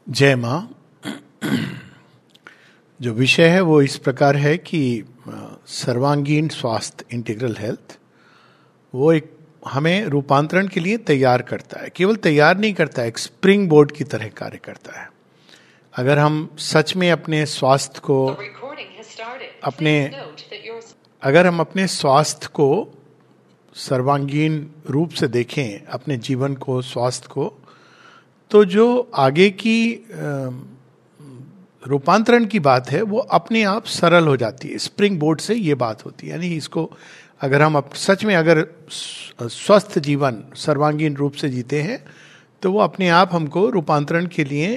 जय माँ। जो विषय है वो इस प्रकार है कि सर्वांगीण स्वास्थ्य, इंटीग्रल हेल्थ, वो एक हमें रूपांतरण के लिए तैयार करता है। केवल तैयार नहीं करता है, एक स्प्रिंग बोर्ड की तरह कार्य करता है। अगर हम सच में अपने स्वास्थ्य को अपने स्वास्थ्य को सर्वांगीण रूप से देखें, अपने जीवन को, स्वास्थ्य को, तो जो आगे की रूपांतरण की बात है वो अपने आप सरल हो जाती है। स्प्रिंग बोर्ड से ये बात होती है। यानी इसको अगर हम सच में अगर स्वस्थ जीवन सर्वांगीण रूप से जीते हैं तो वो अपने आप हमको रूपांतरण के लिए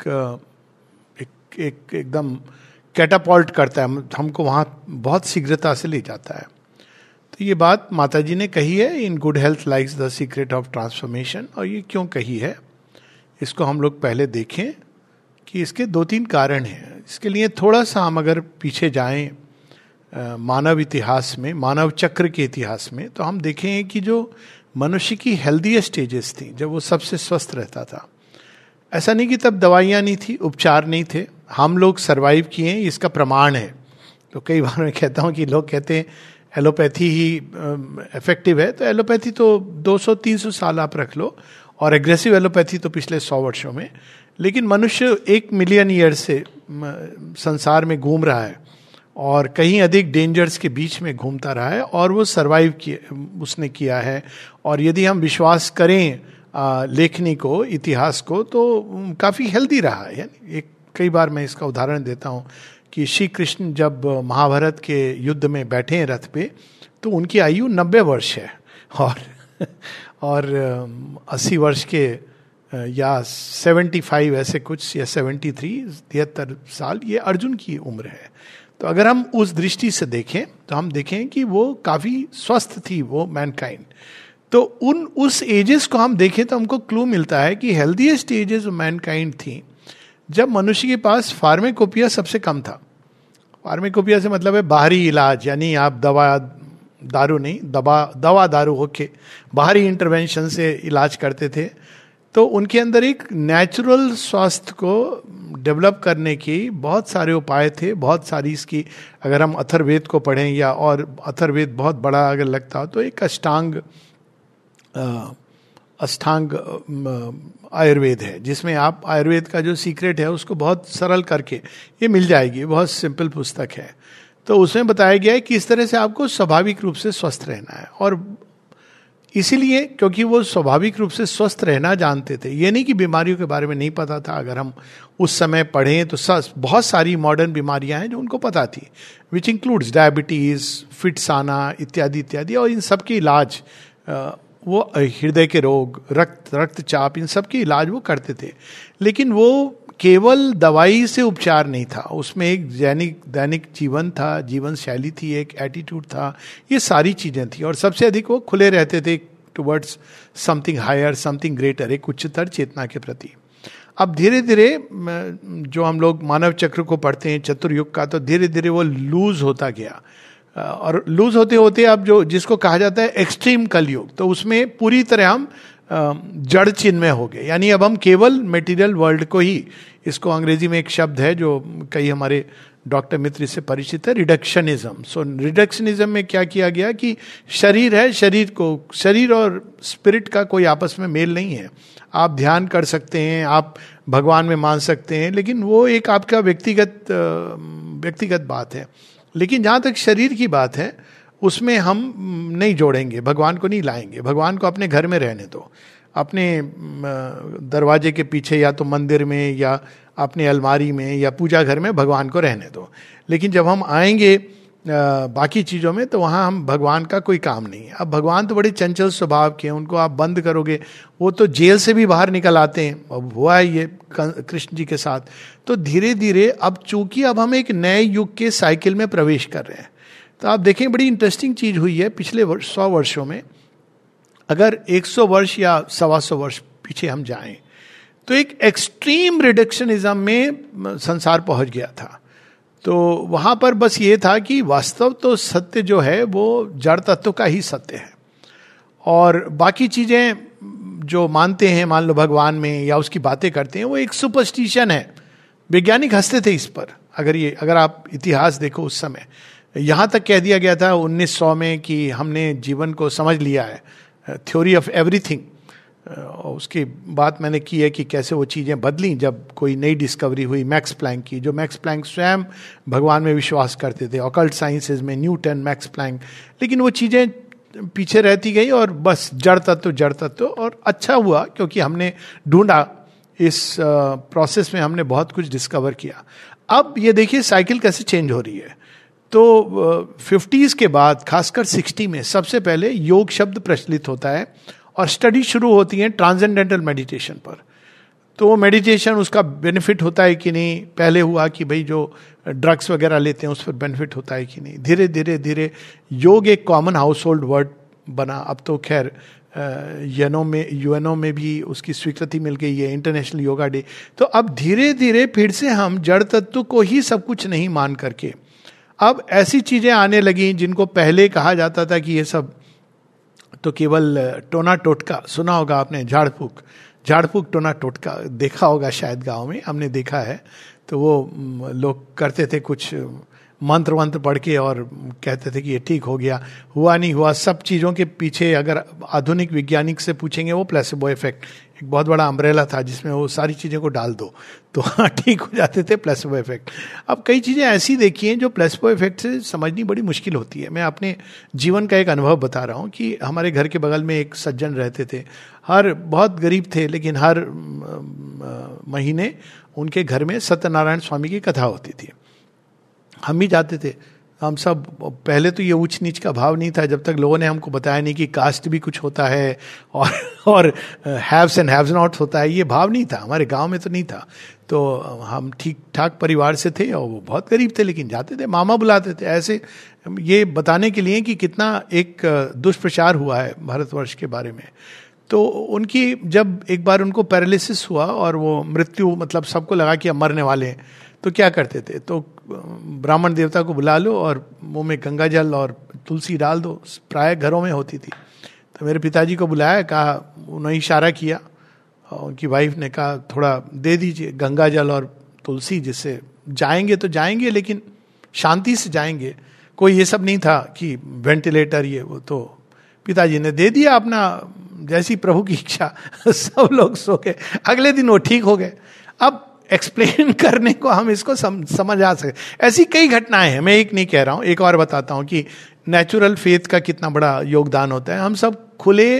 एकदम कैटापॉल्ट करता है, हमको वहाँ बहुत शीघ्रता से ले जाता है। तो ये बात माता जी ने कही है, in good health likes the secret of transformation. और ये क्यों कही है, इसको हम लोग पहले देखें कि इसके दो तीन कारण हैं। इसके लिए थोड़ा सा हम अगर पीछे जाएं मानव इतिहास में, मानव चक्र के इतिहास में, तो हम देखें कि जो मनुष्य की हेल्दी स्टेजेस थी, जब वो सबसे स्वस्थ रहता था, ऐसा नहीं कि तब दवाइयाँ नहीं थी, उपचार नहीं थे, हम लोग सरवाइव किए, इसका प्रमाण है। तो कई बार मैं कहता हूँ कि लोग कहते हैं एलोपैथी ही इफेक्टिव है, तो एलोपैथी तो 200-300 साल आप रख लो, और एग्रेसिव एलोपैथी तो पिछले 100 वर्षों में। लेकिन मनुष्य 1 मिलियन ईयर से संसार में घूम रहा है और कहीं अधिक डेंजर्स के बीच में घूमता रहा है, और वो सरवाइव उसने किया है। और यदि हम विश्वास करें लेखनी को, इतिहास को, तो काफ़ी हेल्दी रहा है। यानी कई बार मैं इसका उदाहरण देता हूँ कि श्री कृष्ण जब महाभारत के युद्ध में बैठे हैं रथ पे, तो उनकी आयु 90 वर्ष है, और 80 वर्ष के या 75 ऐसे कुछ, या 73 साल ये अर्जुन की उम्र है। तो अगर हम उस दृष्टि से देखें तो हम देखें कि वो काफ़ी स्वस्थ थी, वो मैनकाइंड। तो उस एजेस को हम देखें तो हमको क्लू मिलता है कि हेल्दीएस्ट एजेस मैनकाइंड थी जब मनुष्य के पास फार्मेकोपिया सबसे कम था। फार्मेकोपिया से मतलब है बाहरी इलाज, यानी आप दारू नहीं, दवा दारू होके बाहरी इंटरवेंशन से इलाज करते थे। तो उनके अंदर एक नेचुरल स्वास्थ्य को डेवलप करने की बहुत सारे उपाय थे, बहुत सारी इसकी, अगर हम अथर्ववेद को पढ़ें, या और अथर्ववेद बहुत बड़ा अगर लगता हो तो एक अष्टांग आयुर्वेद है, जिसमें आप आयुर्वेद का जो सीक्रेट है उसको बहुत सरल करके ये मिल जाएगी, बहुत सिंपल पुस्तक है। तो उसमें बताया गया है कि इस तरह से आपको स्वाभाविक रूप से स्वस्थ रहना है। और इसीलिए क्योंकि वो स्वाभाविक रूप से स्वस्थ रहना जानते थे, ये नहीं कि बीमारियों के बारे में नहीं पता था। अगर हम उस समय पढ़ें तो बहुत सारी मॉडर्न बीमारियां हैं जो उनको पता थी, विच इंक्लूड्स डायबिटीज, फिट्स आना इत्यादि इत्यादि। और इन सब के इलाज, वो हृदय के रोग, रक्तचाप, इन सब के इलाज वो करते थे। लेकिन वो केवल दवाई से उपचार नहीं था, उसमें एक दैनिक जीवन था, जीवन शैली थी, एक एटीट्यूड था, ये सारी चीजें थी। और सबसे अधिक वो खुले रहते थे towards something higher, something greater, एक उच्चतर चेतना के प्रति। अब धीरे धीरे जो हम लोग मानव चक्र को पढ़ते हैं, चतुर्युग का, तो धीरे धीरे वो लूज होता गया। और लूज होते होते अब जो जिसको कहा जाता है एक्सट्रीम कलयुग, तो उसमें पूरी तरह हम जड़ चिन्मय हो गए। यानी अब हम केवल मटेरियल वर्ल्ड को ही, इसको अंग्रेजी में एक शब्द है जो कई हमारे डॉक्टर मित्र से परिचित है, रिडक्शनिज्म। सो रिडक्शनिज्म में क्या किया गया कि शरीर है, शरीर और स्पिरिट का कोई आपस में मेल नहीं है। आप ध्यान कर सकते हैं, आप भगवान में मान सकते हैं, लेकिन वो एक आपका व्यक्तिगत बात है। लेकिन जहाँ तक शरीर की बात है उसमें हम नहीं जोड़ेंगे, भगवान को नहीं लाएंगे। भगवान को अपने घर में रहने दो, अपने दरवाजे के पीछे, या तो मंदिर में, या अपने अलमारी में, या पूजा घर में भगवान को रहने दो। लेकिन जब हम आएंगे बाकी चीज़ों में, तो वहाँ हम भगवान का कोई काम नहीं है। अब भगवान तो बड़े चंचल स्वभाव के हैं, उनको आप बंद करोगे, वो तो जेल से भी बाहर निकल आते हैं। अब हुआ है ये कृष्ण जी के साथ। तो धीरे धीरे अब चूंकि अब हम एक नए युग के साइकिल में प्रवेश कर रहे हैं, तो आप देखें बड़ी इंटरेस्टिंग चीज हुई है पिछले 100 वर्षों में। अगर 100 वर्ष या 125 वर्ष पीछे हम जाएं, तो एक एक्सट्रीम रिडक्शनिज्म में संसार पहुंच गया था। तो वहां पर बस ये था कि वास्तव तो सत्य जो है वो जड़ तत्व का ही सत्य है, और बाकी चीजें जो मानते हैं मान लो भगवान में या उसकी बातें करते हैं, वो एक सुपरस्टिशन है। वैज्ञानिक हंसते थे इस पर। अगर आप इतिहास देखो उस समय, यहाँ तक कह दिया गया था 1900 में कि हमने जीवन को समझ लिया है, थ्योरी ऑफ एवरीथिंग। उसकी बात मैंने की है कि कैसे वो चीज़ें बदली जब कोई नई डिस्कवरी हुई मैक्स प्लैंक की, जो मैक्स प्लैंक स्वयं भगवान में विश्वास करते थे, ऑकल्ट साइंसेज में न्यूटन, मैक्स प्लैंक। लेकिन वो चीज़ें पीछे रहती गई और बस जड़ तत्व। और अच्छा हुआ क्योंकि हमने ढूंढा, इस प्रोसेस में हमने बहुत कुछ डिस्कवर किया। अब ये देखिए साइकिल कैसे चेंज हो रही है। तो 50s के बाद खासकर 60 में सबसे पहले योग शब्द प्रचलित होता है और स्टडी शुरू होती है ट्रांसेंडेंटल मेडिटेशन पर। तो मेडिटेशन, उसका बेनिफिट होता है कि नहीं, पहले हुआ कि भाई जो ड्रग्स वगैरह लेते हैं उस पर बेनिफिट होता है कि नहीं। धीरे धीरे योग एक कॉमन हाउस होल्ड वर्ड बना। अब तो खैर यूएनओ में भी उसकी स्वीकृति मिल गई है, इंटरनेशनल योगा डे। तो अब धीरे धीरे फिर से हम जड़ तत्व को ही सब कुछ नहीं मान करके अब ऐसी चीजें आने लगी जिनको पहले कहा जाता था कि ये सब तो केवल टोना टोटका, सुना होगा आपने, झाड़ फूक टोना टोटका देखा होगा शायद, गांव में हमने देखा है। तो वो लोग करते थे कुछ मंत्र वंत्र पढ़ के और कहते थे कि ये ठीक हो गया, हुआ नहीं हुआ। सब चीज़ों के पीछे अगर आधुनिक वैज्ञानिक से पूछेंगे, वो प्लेसिबो इफेक्ट एक बहुत बड़ा अम्ब्रेला था जिसमें वो सारी चीज़ों को डाल दो तो हाँ ठीक हो जाते थे, प्लेसिबो इफेक्ट। अब कई चीज़ें ऐसी देखी हैं जो प्लेसिबो इफेक्ट से समझनी बड़ी मुश्किल होती है। मैं अपने जीवन का एक अनुभव बता रहा हूँ कि हमारे घर के बगल में एक सज्जन रहते थे, बहुत गरीब थे, लेकिन हर महीने उनके घर में सत्यनारायण स्वामी की कथा होती थी। हम भी जाते थे। हम सब, पहले तो ये ऊंच नीच का भाव नहीं था जब तक लोगों ने हमको बताया नहीं कि कास्ट भी कुछ होता है और हैव्स एंड हैव्स नॉट होता है, ये भाव नहीं था हमारे गांव में, तो नहीं था। तो हम ठीक ठाक परिवार से थे और वो बहुत गरीब थे, लेकिन जाते थे, मामा बुलाते थे ऐसे, ये बताने के लिए कि कितना एक दुष्प्रचार हुआ है भारतवर्ष के बारे में। तो उनकी जब एक बार उनको पैरालिसिस हुआ और वो मृत्यु, मतलब सबको लगा कि अब मरने वाले हैं, तो क्या करते थे, तो ब्राह्मण देवता को बुला लो और मुंह में गंगा जल और तुलसी डाल दो, प्राय घरों में होती थी। तो मेरे पिताजी को बुलाया, कहा, उन्होंने इशारा किया और उनकी वाइफ ने कहा थोड़ा दे दीजिए गंगा जल और तुलसी, जिससे जाएंगे तो जाएंगे लेकिन शांति से जाएंगे। कोई ये सब नहीं था कि वेंटिलेटर ये वो। तो पिताजी ने दे दिया अपना, जैसी प्रभु की इच्छा सब लोग सो गए। अगले दिन वो ठीक हो गए। अब एक्सप्लेन करने को हम इसको समझ आ सके, ऐसी कई घटनाएं हैं। मैं एक नहीं कह रहा हूं, एक और बताता हूं कि नेचुरल फेथ का कितना बड़ा योगदान होता है। हम सब खुले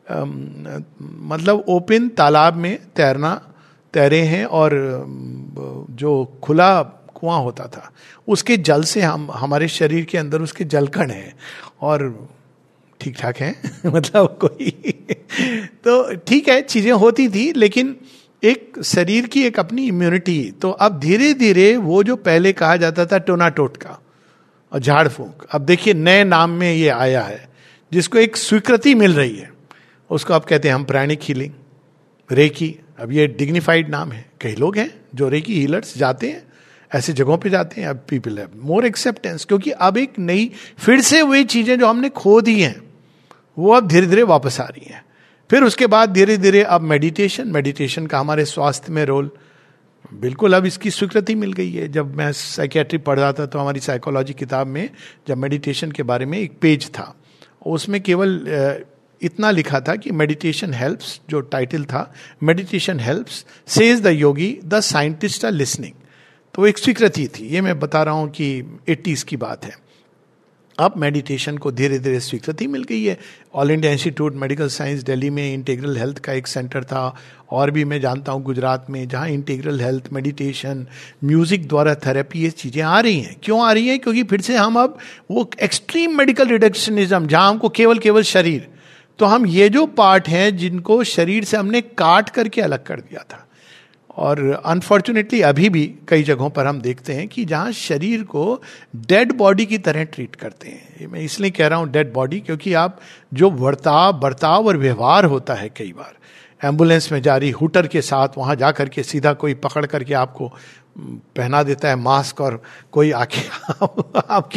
मतलब ओपन तालाब में तैरे हैं और जो खुला कुआं होता था उसके जल से हमारे शरीर के अंदर उसके जलकण हैं और ठीक ठाक हैं मतलब कोई तो ठीक है, चीजें होती थी, लेकिन एक शरीर की एक अपनी इम्यूनिटी। तो अब धीरे धीरे वो जो पहले कहा जाता था टोना टोटका और झाड़ फूंक, अब देखिए नए नाम में ये आया है जिसको एक स्वीकृति मिल रही है। उसको आप कहते हैं हम प्राणिक हीलिंग, रेकी। अब ये डिग्निफाइड नाम है। कई लोग हैं जो रेकी हीलर्स जाते हैं, ऐसे जगहों पे जाते हैं। अब पीपल हैव मोर एक्सेप्टेंस, क्योंकि अब एक नई फिर से वही चीजें जो हमने खो दी हैं वो अब धीरे धीरे वापस आ रही हैं। फिर उसके बाद धीरे धीरे अब मेडिटेशन का हमारे स्वास्थ्य में रोल, बिल्कुल अब इसकी स्वीकृति मिल गई है। जब मैं साइकियाट्री पढ़ रहा था तो हमारी साइकोलॉजी किताब में जब मेडिटेशन के बारे में एक पेज था, उसमें केवल इतना लिखा था कि मेडिटेशन हेल्प्स, जो टाइटल था, meditation helps says the yogi, the scientist are listening. तो एक स्वीकृति थी। ये मैं बता रहा हूँ कि 80s की बात है। अब मेडिटेशन को धीरे धीरे स्वीकृति मिल गई है। All India institute medical science Delhi में इंटीग्रल हेल्थ का एक सेंटर था, और भी मैं जानता हूँ गुजरात में, जहाँ इंटीग्रल हेल्थ, मेडिटेशन, म्यूजिक द्वारा थेरेपी, ये चीज़ें आ रही हैं। क्यों आ रही हैं? क्योंकि फिर से हम अब वो एक्सट्रीम मेडिकल रिडक्शनिज्म, जहाँ हमको केवल शरीर, तो हम ये जो पार्ट हैं जिनको शरीर से हमने काट करके अलग कर दिया था। और अनफॉर्चुनेटली अभी भी कई जगहों पर हम देखते हैं कि जहाँ शरीर को डेड बॉडी की तरह ट्रीट करते हैं। मैं इसलिए कह रहा हूँ डेड बॉडी, क्योंकि आप जो बर्ताव और व्यवहार होता है, कई बार एम्बुलेंस में जा रही हुटर के साथ, वहाँ जा करके सीधा कोई पकड़ करके आपको पहना देता है मास्क, और कोई आके आपके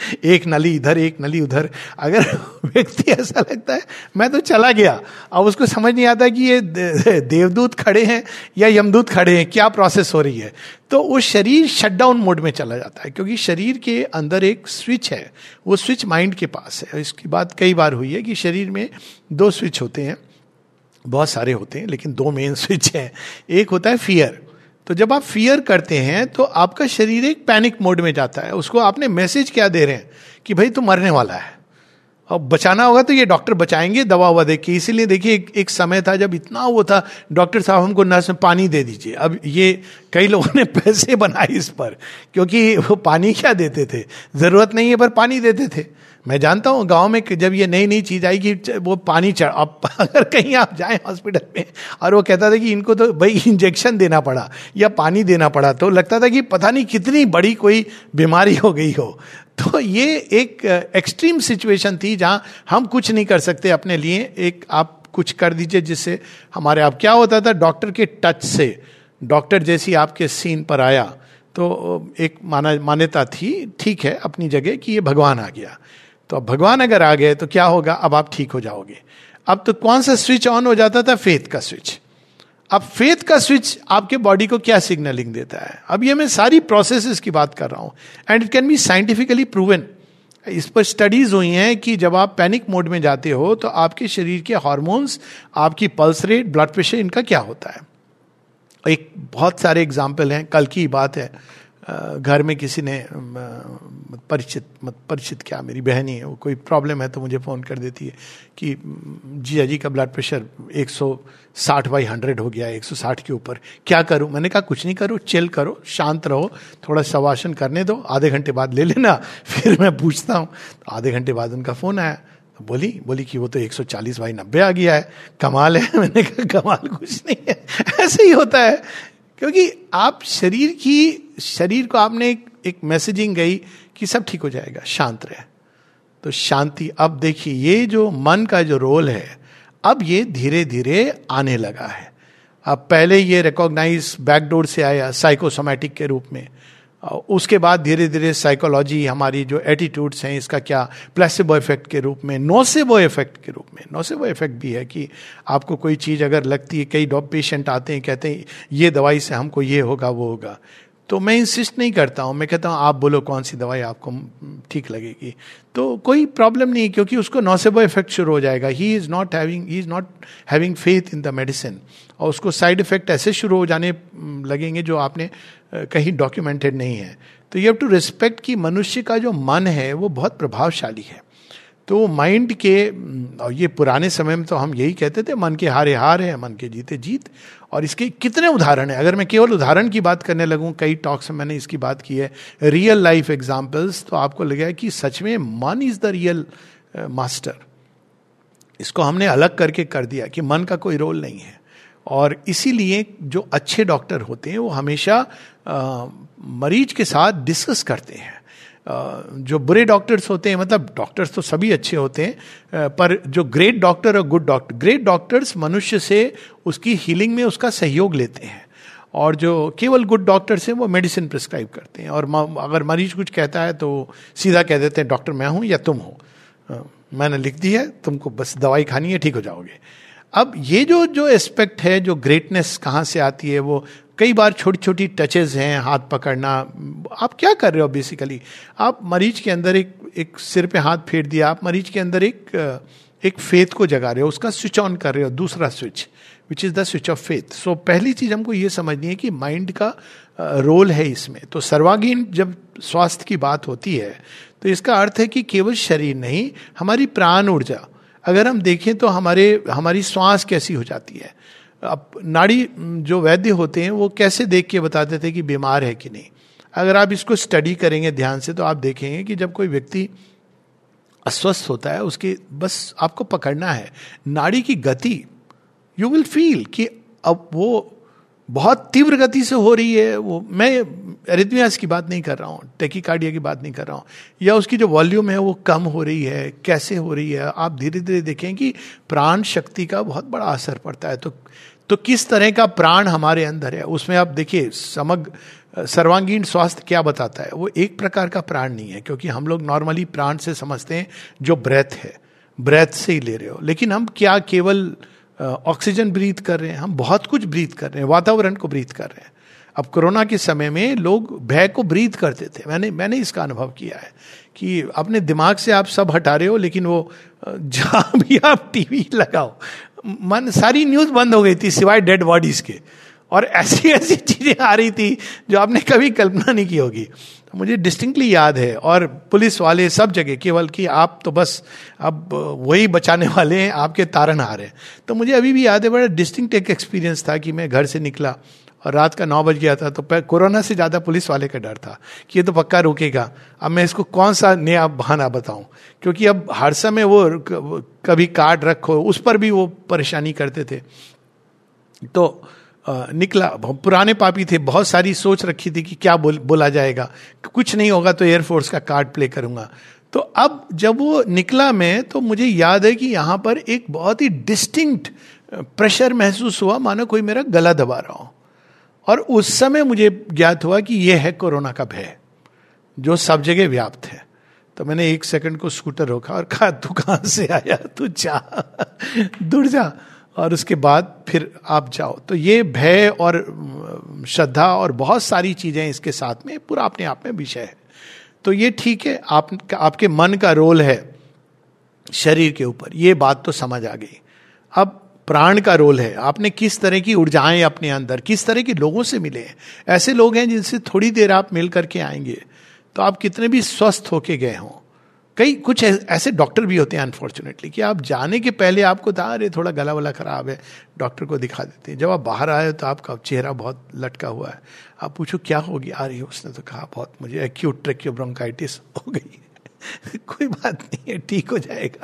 एक नली इधर एक नली उधर। अगर व्यक्ति ऐसा लगता है मैं तो चला गया, अब उसको समझ नहीं आता कि ये देवदूत खड़े हैं या यमदूत खड़े हैं, क्या प्रोसेस हो रही है, तो वो शरीर शटडाउन मोड में चला जाता है। क्योंकि शरीर के अंदर एक स्विच है, वो स्विच माइंड के पास है। इसकी बात कई बार हुई है कि शरीर में 2 स्विच होते हैं, बहुत सारे होते हैं लेकिन 2 मेन स्विच हैं। एक होता है फियर, तो जब आप फियर करते हैं तो आपका शरीर एक पैनिक मोड में जाता है। उसको आपने मैसेज क्या दे रहे हैं कि भाई तू मरने वाला है, और बचाना होगा तो ये डॉक्टर बचाएंगे दवा ववा दे के। इसीलिए देखिए एक समय था जब इतना वो था, डॉक्टर साहब हमको नस में पानी दे दीजिए। अब ये कई लोगों ने पैसे बनाए इस पर, क्योंकि वो पानी क्या देते थे, जरूरत नहीं है पर पानी देते थे। मैं जानता हूँ गांव में जब ये नई नई चीज आई कि वो पानी चढ़, अब अगर कहीं आप जाएं हॉस्पिटल में और वो कहता था कि इनको तो भाई इंजेक्शन देना पड़ा या पानी देना पड़ा, तो लगता था कि पता नहीं कितनी बड़ी कोई बीमारी हो गई हो। तो ये एक एक्सट्रीम सिचुएशन थी जहां हम कुछ नहीं कर सकते अपने लिए, एक आप कुछ कर दीजिए जिससे हमारे। आप क्या होता था, डॉक्टर के टच से, डॉक्टर जैसी आपके सीन पर आया तो एक मान्यता थी, ठीक है अपनी जगह, कि ये भगवान आ गया। तो अब भगवान अगर आ गए तो क्या होगा, अब आप ठीक हो जाओगे। अब तो कौन सा स्विच ऑन हो जाता था, फेथ का स्विच। अब फेथ का स्विच आपके बॉडी को क्या सिग्नलिंग देता है, अब ये मैं सारी प्रोसेसेस की बात कर रहा हूं, and it can be scientifically proven. इस पर स्टडीज हुई हैं कि जब आप पैनिक मोड में जाते हो तो आपके शरीर के हार्मोन्स, आपकी पल्स रेट, ब्लड प्रेशर, इनका क्या होता है। एक बहुत सारे एग्जाम्पल हैं, कल की बात है, घर में किसी ने परिचित क्या, मेरी बहन ही है, वो कोई प्रॉब्लम है तो मुझे फ़ोन कर देती है कि जिया जी का ब्लड प्रेशर 160/100 हो गया है, 160 के ऊपर, क्या करूं। मैंने कहा कुछ नहीं करो, चिल करो, शांत रहो, थोड़ा शवासन करने दो, आधे घंटे बाद ले लेना, फिर मैं पूछता हूं। तो आधे घंटे बाद उनका फ़ोन आया, तो बोली कि वो तो 140/90 आ गया है, कमाल है। मैंने कहा कमाल कुछ नहीं है, ऐसे ही होता है। क्योंकि आप शरीर को आपने एक मैसेजिंग गई कि सब ठीक हो जाएगा, शांत रहे। तो शांति, अब देखिए ये जो मन का जो रोल है, अब ये धीरे धीरे आने लगा है। अब पहले ये रिकॉग्नाइज बैकडोर से आया साइकोसोमैटिक के रूप में, उसके बाद धीरे धीरे साइकोलॉजी, हमारी जो एटीट्यूड्स हैं इसका क्या, प्लेसिबो इफेक्ट के रूप में, नोसेबो इफेक्ट के रूप में। नोसेबो इफेक्ट भी है कि आपको कोई चीज़ अगर लगती है, कई पेशेंट आते हैं कहते हैं ये दवाई से हमको ये होगा वो होगा, तो मैं इंसिस्ट नहीं करता हूँ, मैं कहता हूँ आप बोलो कौन सी दवाई आपको ठीक लगेगी, तो कोई प्रॉब्लम नहीं, क्योंकि उसको नोसेबो इफेक्ट शुरू हो जाएगा। He is not having faith in the medicine, और उसको साइड इफेक्ट ऐसे शुरू हो जाने लगेंगे जो आपने कहीं डॉक्यूमेंटेड नहीं है। तो यू हैव टू रिस्पेक्ट कि मनुष्य का जो मन है वो बहुत प्रभावशाली है। तो माइंड के, और ये पुराने समय में तो हम यही कहते थे, मन के हारे हार है, मन के जीते जीत। और इसके कितने उदाहरण हैं, अगर मैं केवल उदाहरण की बात करने लगूं, कई टॉक्स में मैंने इसकी बात की है, रियल लाइफ एग्जांपल्स, तो आपको लगेगा कि सच में मन इज द रियल मास्टर। इसको हमने अलग करके कर दिया कि मन का कोई रोल नहीं है। और इसीलिए जो अच्छे डॉक्टर होते हैं वो हमेशा मरीज के साथ डिस्कस करते हैं। जो बुरे डॉक्टर्स होते हैं, मतलब डॉक्टर्स तो सभी अच्छे होते हैं, पर जो ग्रेट डॉक्टर और गुड डॉक्टर, ग्रेट डॉक्टर्स मनुष्य से उसकी हीलिंग में उसका सहयोग लेते हैं, और जो केवल गुड डॉक्टर्स हैं वो मेडिसिन प्रिस्क्राइब करते हैं। और अगर मरीज कुछ कहता है तो सीधा कह देते हैं डॉक्टर मैं हूं या तुम हो, मैंने लिख दी है, तुमको बस दवाई खानी है, ठीक हो जाओगे। अब ये जो एस्पेक्ट है, जो ग्रेटनेस कहाँ से आती है, वो कई बार छोटी छोटी टचेज हैं, हाथ पकड़ना। आप क्या कर रहे हो बेसिकली, आप मरीज के अंदर एक सिर पे हाथ फेर दिया, आप मरीज के अंदर एक फेथ को जगा रहे हो, उसका स्विच ऑन कर रहे हो, दूसरा switch which is the switch of faith. So पहली चीज हमको ये समझनी है कि माइंड का रोल है इसमें। तो सर्वांगीण जब स्वास्थ्य की बात होती है तो इसका अर्थ है कि केवल शरीर नहीं, हमारी प्राण ऊर्जा, अगर हम देखें तो हमारी श्वास कैसी हो जाती है। अब नाड़ी जो वैद्य होते हैं वो कैसे देख के बताते थे कि बीमार है कि नहीं। अगर आप इसको स्टडी करेंगे ध्यान से तो आप देखेंगे कि जब कोई व्यक्ति अस्वस्थ होता है, उसके बस आपको पकड़ना है नाड़ी की गति, यू विल फील कि अब वो बहुत तीव्र गति से हो रही है। वो, मैं एरिथमियास की बात नहीं कर रहा हूँ, टैकीकार्डिया की बात नहीं कर रहा हूँ, या उसकी जो वॉल्यूम है वो कम हो रही है, कैसे हो रही है। आप धीरे धीरे देखें कि प्राण शक्ति का बहुत बड़ा असर पड़ता है। तो किस तरह का प्राण हमारे अंदर है, उसमें आप देखिए समग्र सर्वांगीण स्वास्थ्य क्या बताता है। वो एक प्रकार का प्राण नहीं है, क्योंकि हम लोग नॉर्मली प्राण से समझते हैं जो ब्रेथ है, ब्रेथ से ही ले रहे हो, लेकिन हम क्या केवल ऑक्सीजन ब्रीथ कर रहे हैं? हम बहुत कुछ ब्रीथ कर रहे हैं, वातावरण को ब्रीथ कर रहे हैं। अब कोरोना के समय में लोग भय को ब्रीथ करते थे, मैंने इसका अनुभव किया है कि अपने दिमाग से आप सब हटा रहे हो, लेकिन वो जहां भी आप टीवी लगाओ, मन सारी न्यूज बंद हो गई थी सिवाय डेड बॉडीज के, और ऐसी ऐसी चीजें आ रही थी जो आपने कभी कल्पना नहीं की होगी। तो मुझे डिस्टिंक्टली याद है, और पुलिस वाले सब जगह, केवल कि आप तो बस अब वही बचाने वाले हैं, आपके तारनहार हैं। तो मुझे अभी भी याद है, बड़ा डिस्टिंक्ट एक एक्सपीरियंस था कि मैं घर से निकला और रात का 9 बज गया था, तो कोरोना से ज्यादा पुलिस वाले का डर था कि ये तो पक्का रुकेगा। अब मैं इसको कौन सा नया बहाना बताऊं, क्योंकि अब हर समय वो कभी कार्ड रखो, उस पर भी वो परेशानी करते थे। तो निकला, पुराने पापी थे, बहुत सारी सोच रखी थी कि क्या बोला जाएगा, कुछ नहीं होगा तो एयरफोर्स का कार्ड प्ले करूंगा। तो अब जब वो निकला मैं, तो मुझे याद है कि यहां पर एक बहुत ही डिस्टिंक्ट प्रेशर महसूस हुआ, मानो कोई मेरा गला दबा रहा हो। और उस समय मुझे ज्ञात हुआ कि यह है कोरोना का भय, जो सब जगह व्याप्त है। तो मैंने 1 सेकंड को स्कूटर रोका और कहा, तू कहां से आया, तू जा, दूर जा, और उसके बाद फिर आप जाओ। तो ये भय और श्रद्धा और बहुत सारी चीजें इसके साथ में पूरा अपने आप में विषय है। तो ये ठीक है, आपके मन का रोल है शरीर के ऊपर, ये बात तो समझ आ गई। अब प्राण का रोल है, आपने किस तरह की ऊर्जाएं अपने अंदर, किस तरह के लोगों से मिले हैं। ऐसे लोग हैं जिनसे थोड़ी देर आप मिल करके आएंगे तो आप कितने भी स्वस्थ होके गए हों। कई कुछ ऐसे डॉक्टर भी होते हैं अनफॉर्चुनेटली कि आप जाने के पहले आपको था अरे थोड़ा गला वाला खराब है, डॉक्टर को दिखा देते हैं। जब आप बाहर आए तो आपका चेहरा बहुत लटका हुआ है, आप पूछो क्या हो गया, आ रही है, उसने तो कहा बहुत मुझे एक्यूट ट्रेकियोब्रोंकाइटिस हो गई। कोई बात नहीं है, ठीक हो जाएगा।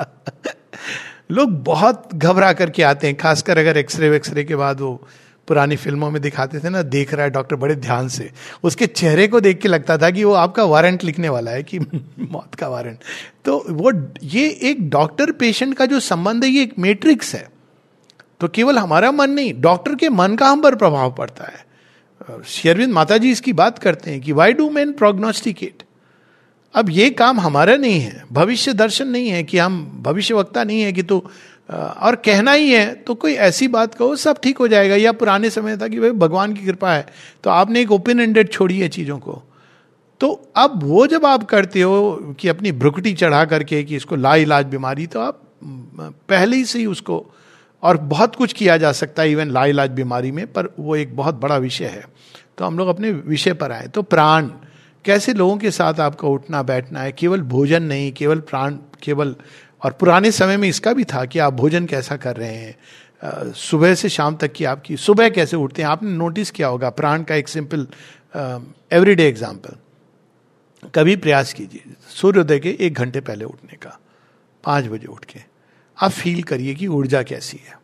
लोग बहुत घबरा करके आते हैं, खासकर अगर एक्सरे के बाद वो पुरानी फिल्मों में दिखाते थे ना, देख रहा है डॉक्टर बड़े ध्यान से, उसके चेहरे को देख के लगता था कि वो आपका वारंट लिखने वाला है, कि मौत का वारंट। तो वो ये एक डॉक्टर पेशेंट का जो संबंध है, ये एक मैट्रिक्स है। तो केवल हमारा मन नहीं, डॉक्टर के मन का हम पर प्रभाव पड़ता है। श्री अरविंद माता जी इसकी बात करते हैं कि वाई डू मैन प्रोग्नोस्टिकेट। अब ये काम हमारा नहीं है, भविष्य दर्शन नहीं है, कि हम भविष्य वक्ता नहीं है कि तो और कहना ही है तो कोई ऐसी बात कहो सब ठीक हो जाएगा। या पुराने समय था कि भाई भगवान की कृपा है, तो आपने एक ओपन एंडेड छोड़ी है चीजों को। तो अब वो जब आप करते हो कि अपनी भ्रुकुटी चढ़ा करके कि इसको लाइलाज बीमारी, तो आप पहले ही से ही उसको, और बहुत कुछ किया जा सकता है इवन लाइलाज बीमारी में, पर वो एक बहुत बड़ा विषय है। तो हम लोग अपने विषय पर आए। तो प्राण, कैसे लोगों के साथ आपका उठना बैठना है, केवल भोजन नहीं, केवल प्राण, केवल, और पुराने समय में इसका भी था कि आप भोजन कैसा कर रहे हैं, सुबह से शाम तक की आपकी सुबह कैसे उठते हैं। आपने नोटिस किया होगा, प्राण का एक सिंपल एवरीडे एग्जाम्पल, कभी प्रयास कीजिए सूर्योदय के 1 घंटे पहले उठने का, 5 बजे उठ के आप फील करिए कि ऊर्जा कैसी है,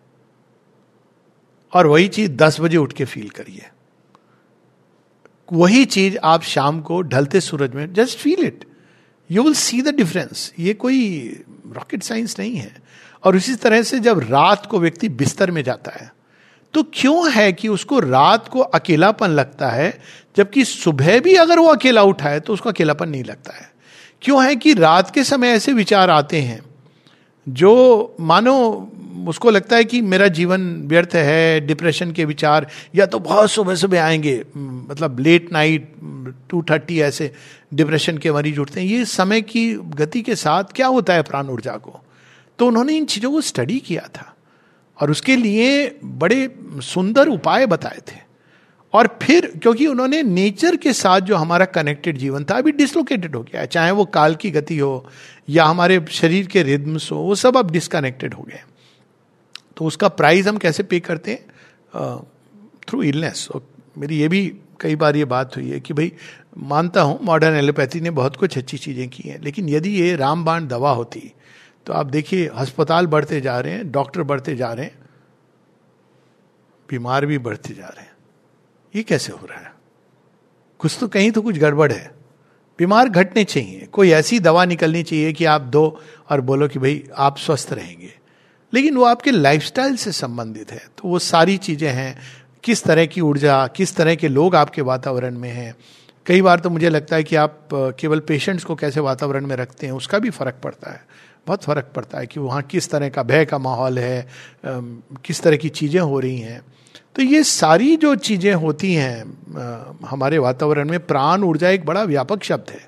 और वही चीज 10 बजे उठ के फील करिए। वही चीज आप शाम को ढलते सूरज में, just feel it, you will see the difference. ये कोई रॉकेट साइंस नहीं है। और उसी तरह से जब रात को व्यक्ति बिस्तर में जाता है, तो क्यों है कि उसको रात को अकेलापन लगता है, जबकि सुबह भी अगर वो अकेला उठा है तो उसको अकेलापन नहीं लगता है। क्यों है कि रात के समय ऐसे विचार आते हैं जो मानो उसको लगता है कि मेरा जीवन व्यर्थ है, डिप्रेशन के विचार, या तो बहुत सुबह सुबह आएंगे, मतलब लेट नाइट 2:30 ऐसे डिप्रेशन के मरीज उठते हैं। ये समय की गति के साथ क्या होता है प्राण ऊर्जा को। तो उन्होंने इन चीजों को स्टडी किया था और उसके लिए बड़े सुंदर उपाय बताए थे। और फिर क्योंकि उन्होंने नेचर के साथ जो हमारा कनेक्टेड जीवन था, अभी डिसलोकेटेड हो गया है, चाहे वो काल की गति हो या हमारे शरीर के रिदम्स हो, वो सब अब डिस्कनेक्टेड हो गए। तो उसका प्राइस हम कैसे पे करते हैं? Through illness. और मेरी ये भी कई बार ये बात हुई है कि भाई मानता हूँ मॉडर्न एलोपैथी ने बहुत कुछ अच्छी चीज़ें की हैं, लेकिन यदि ये रामबाण दवा होती तो आप देखिए अस्पताल बढ़ते जा रहे हैं, डॉक्टर बढ़ते जा रहे हैं, बीमार भी बढ़ते जा रहे हैं। ये कैसे हो रहा है? कुछ तो कहीं तो कुछ गड़बड़ है। बीमार घटने चाहिए, कोई ऐसी दवा निकलनी चाहिए कि आप दो और बोलो कि भाई आप स्वस्थ रहेंगे। लेकिन वो आपके लाइफस्टाइल से संबंधित है। तो वो सारी चीजें हैं, किस तरह की ऊर्जा, किस तरह के लोग आपके वातावरण में हैं। कई बार तो मुझे लगता है कि आप केवल पेशेंट्स को कैसे वातावरण में रखते हैं उसका भी फर्क पड़ता है, बहुत फर्क पड़ता है कि वहाँ किस तरह का भय का माहौल है, किस तरह की चीज़ें हो रही हैं। तो ये सारी जो चीज़ें होती हैं हमारे वातावरण में, प्राण ऊर्जा एक बड़ा व्यापक शब्द है।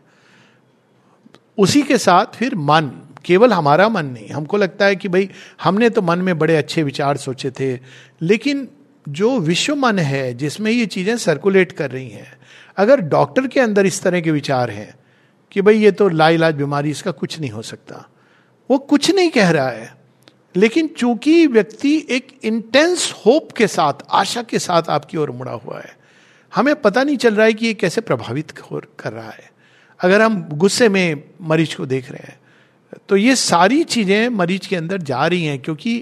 उसी के साथ फिर मन, केवल हमारा मन नहीं। हमको लगता है कि भाई हमने तो मन में बड़े अच्छे विचार सोचे थे, लेकिन जो विश्व मन है जिसमें ये चीज़ें सर्कुलेट कर रही हैं, अगर डॉक्टर के अंदर इस तरह के विचार हैं कि भाई ये तो लाइलाज बीमारी, इसका कुछ नहीं हो सकता, वो कुछ नहीं कह रहा है, लेकिन चूंकि व्यक्ति एक इंटेंस होप के साथ, आशा के साथ आपकी ओर मुड़ा हुआ है, हमें पता नहीं चल रहा है कि ये कैसे प्रभावित कर रहा है। अगर हम गुस्से में मरीज को देख रहे हैं तो ये सारी चीजें मरीज के अंदर जा रही हैं, क्योंकि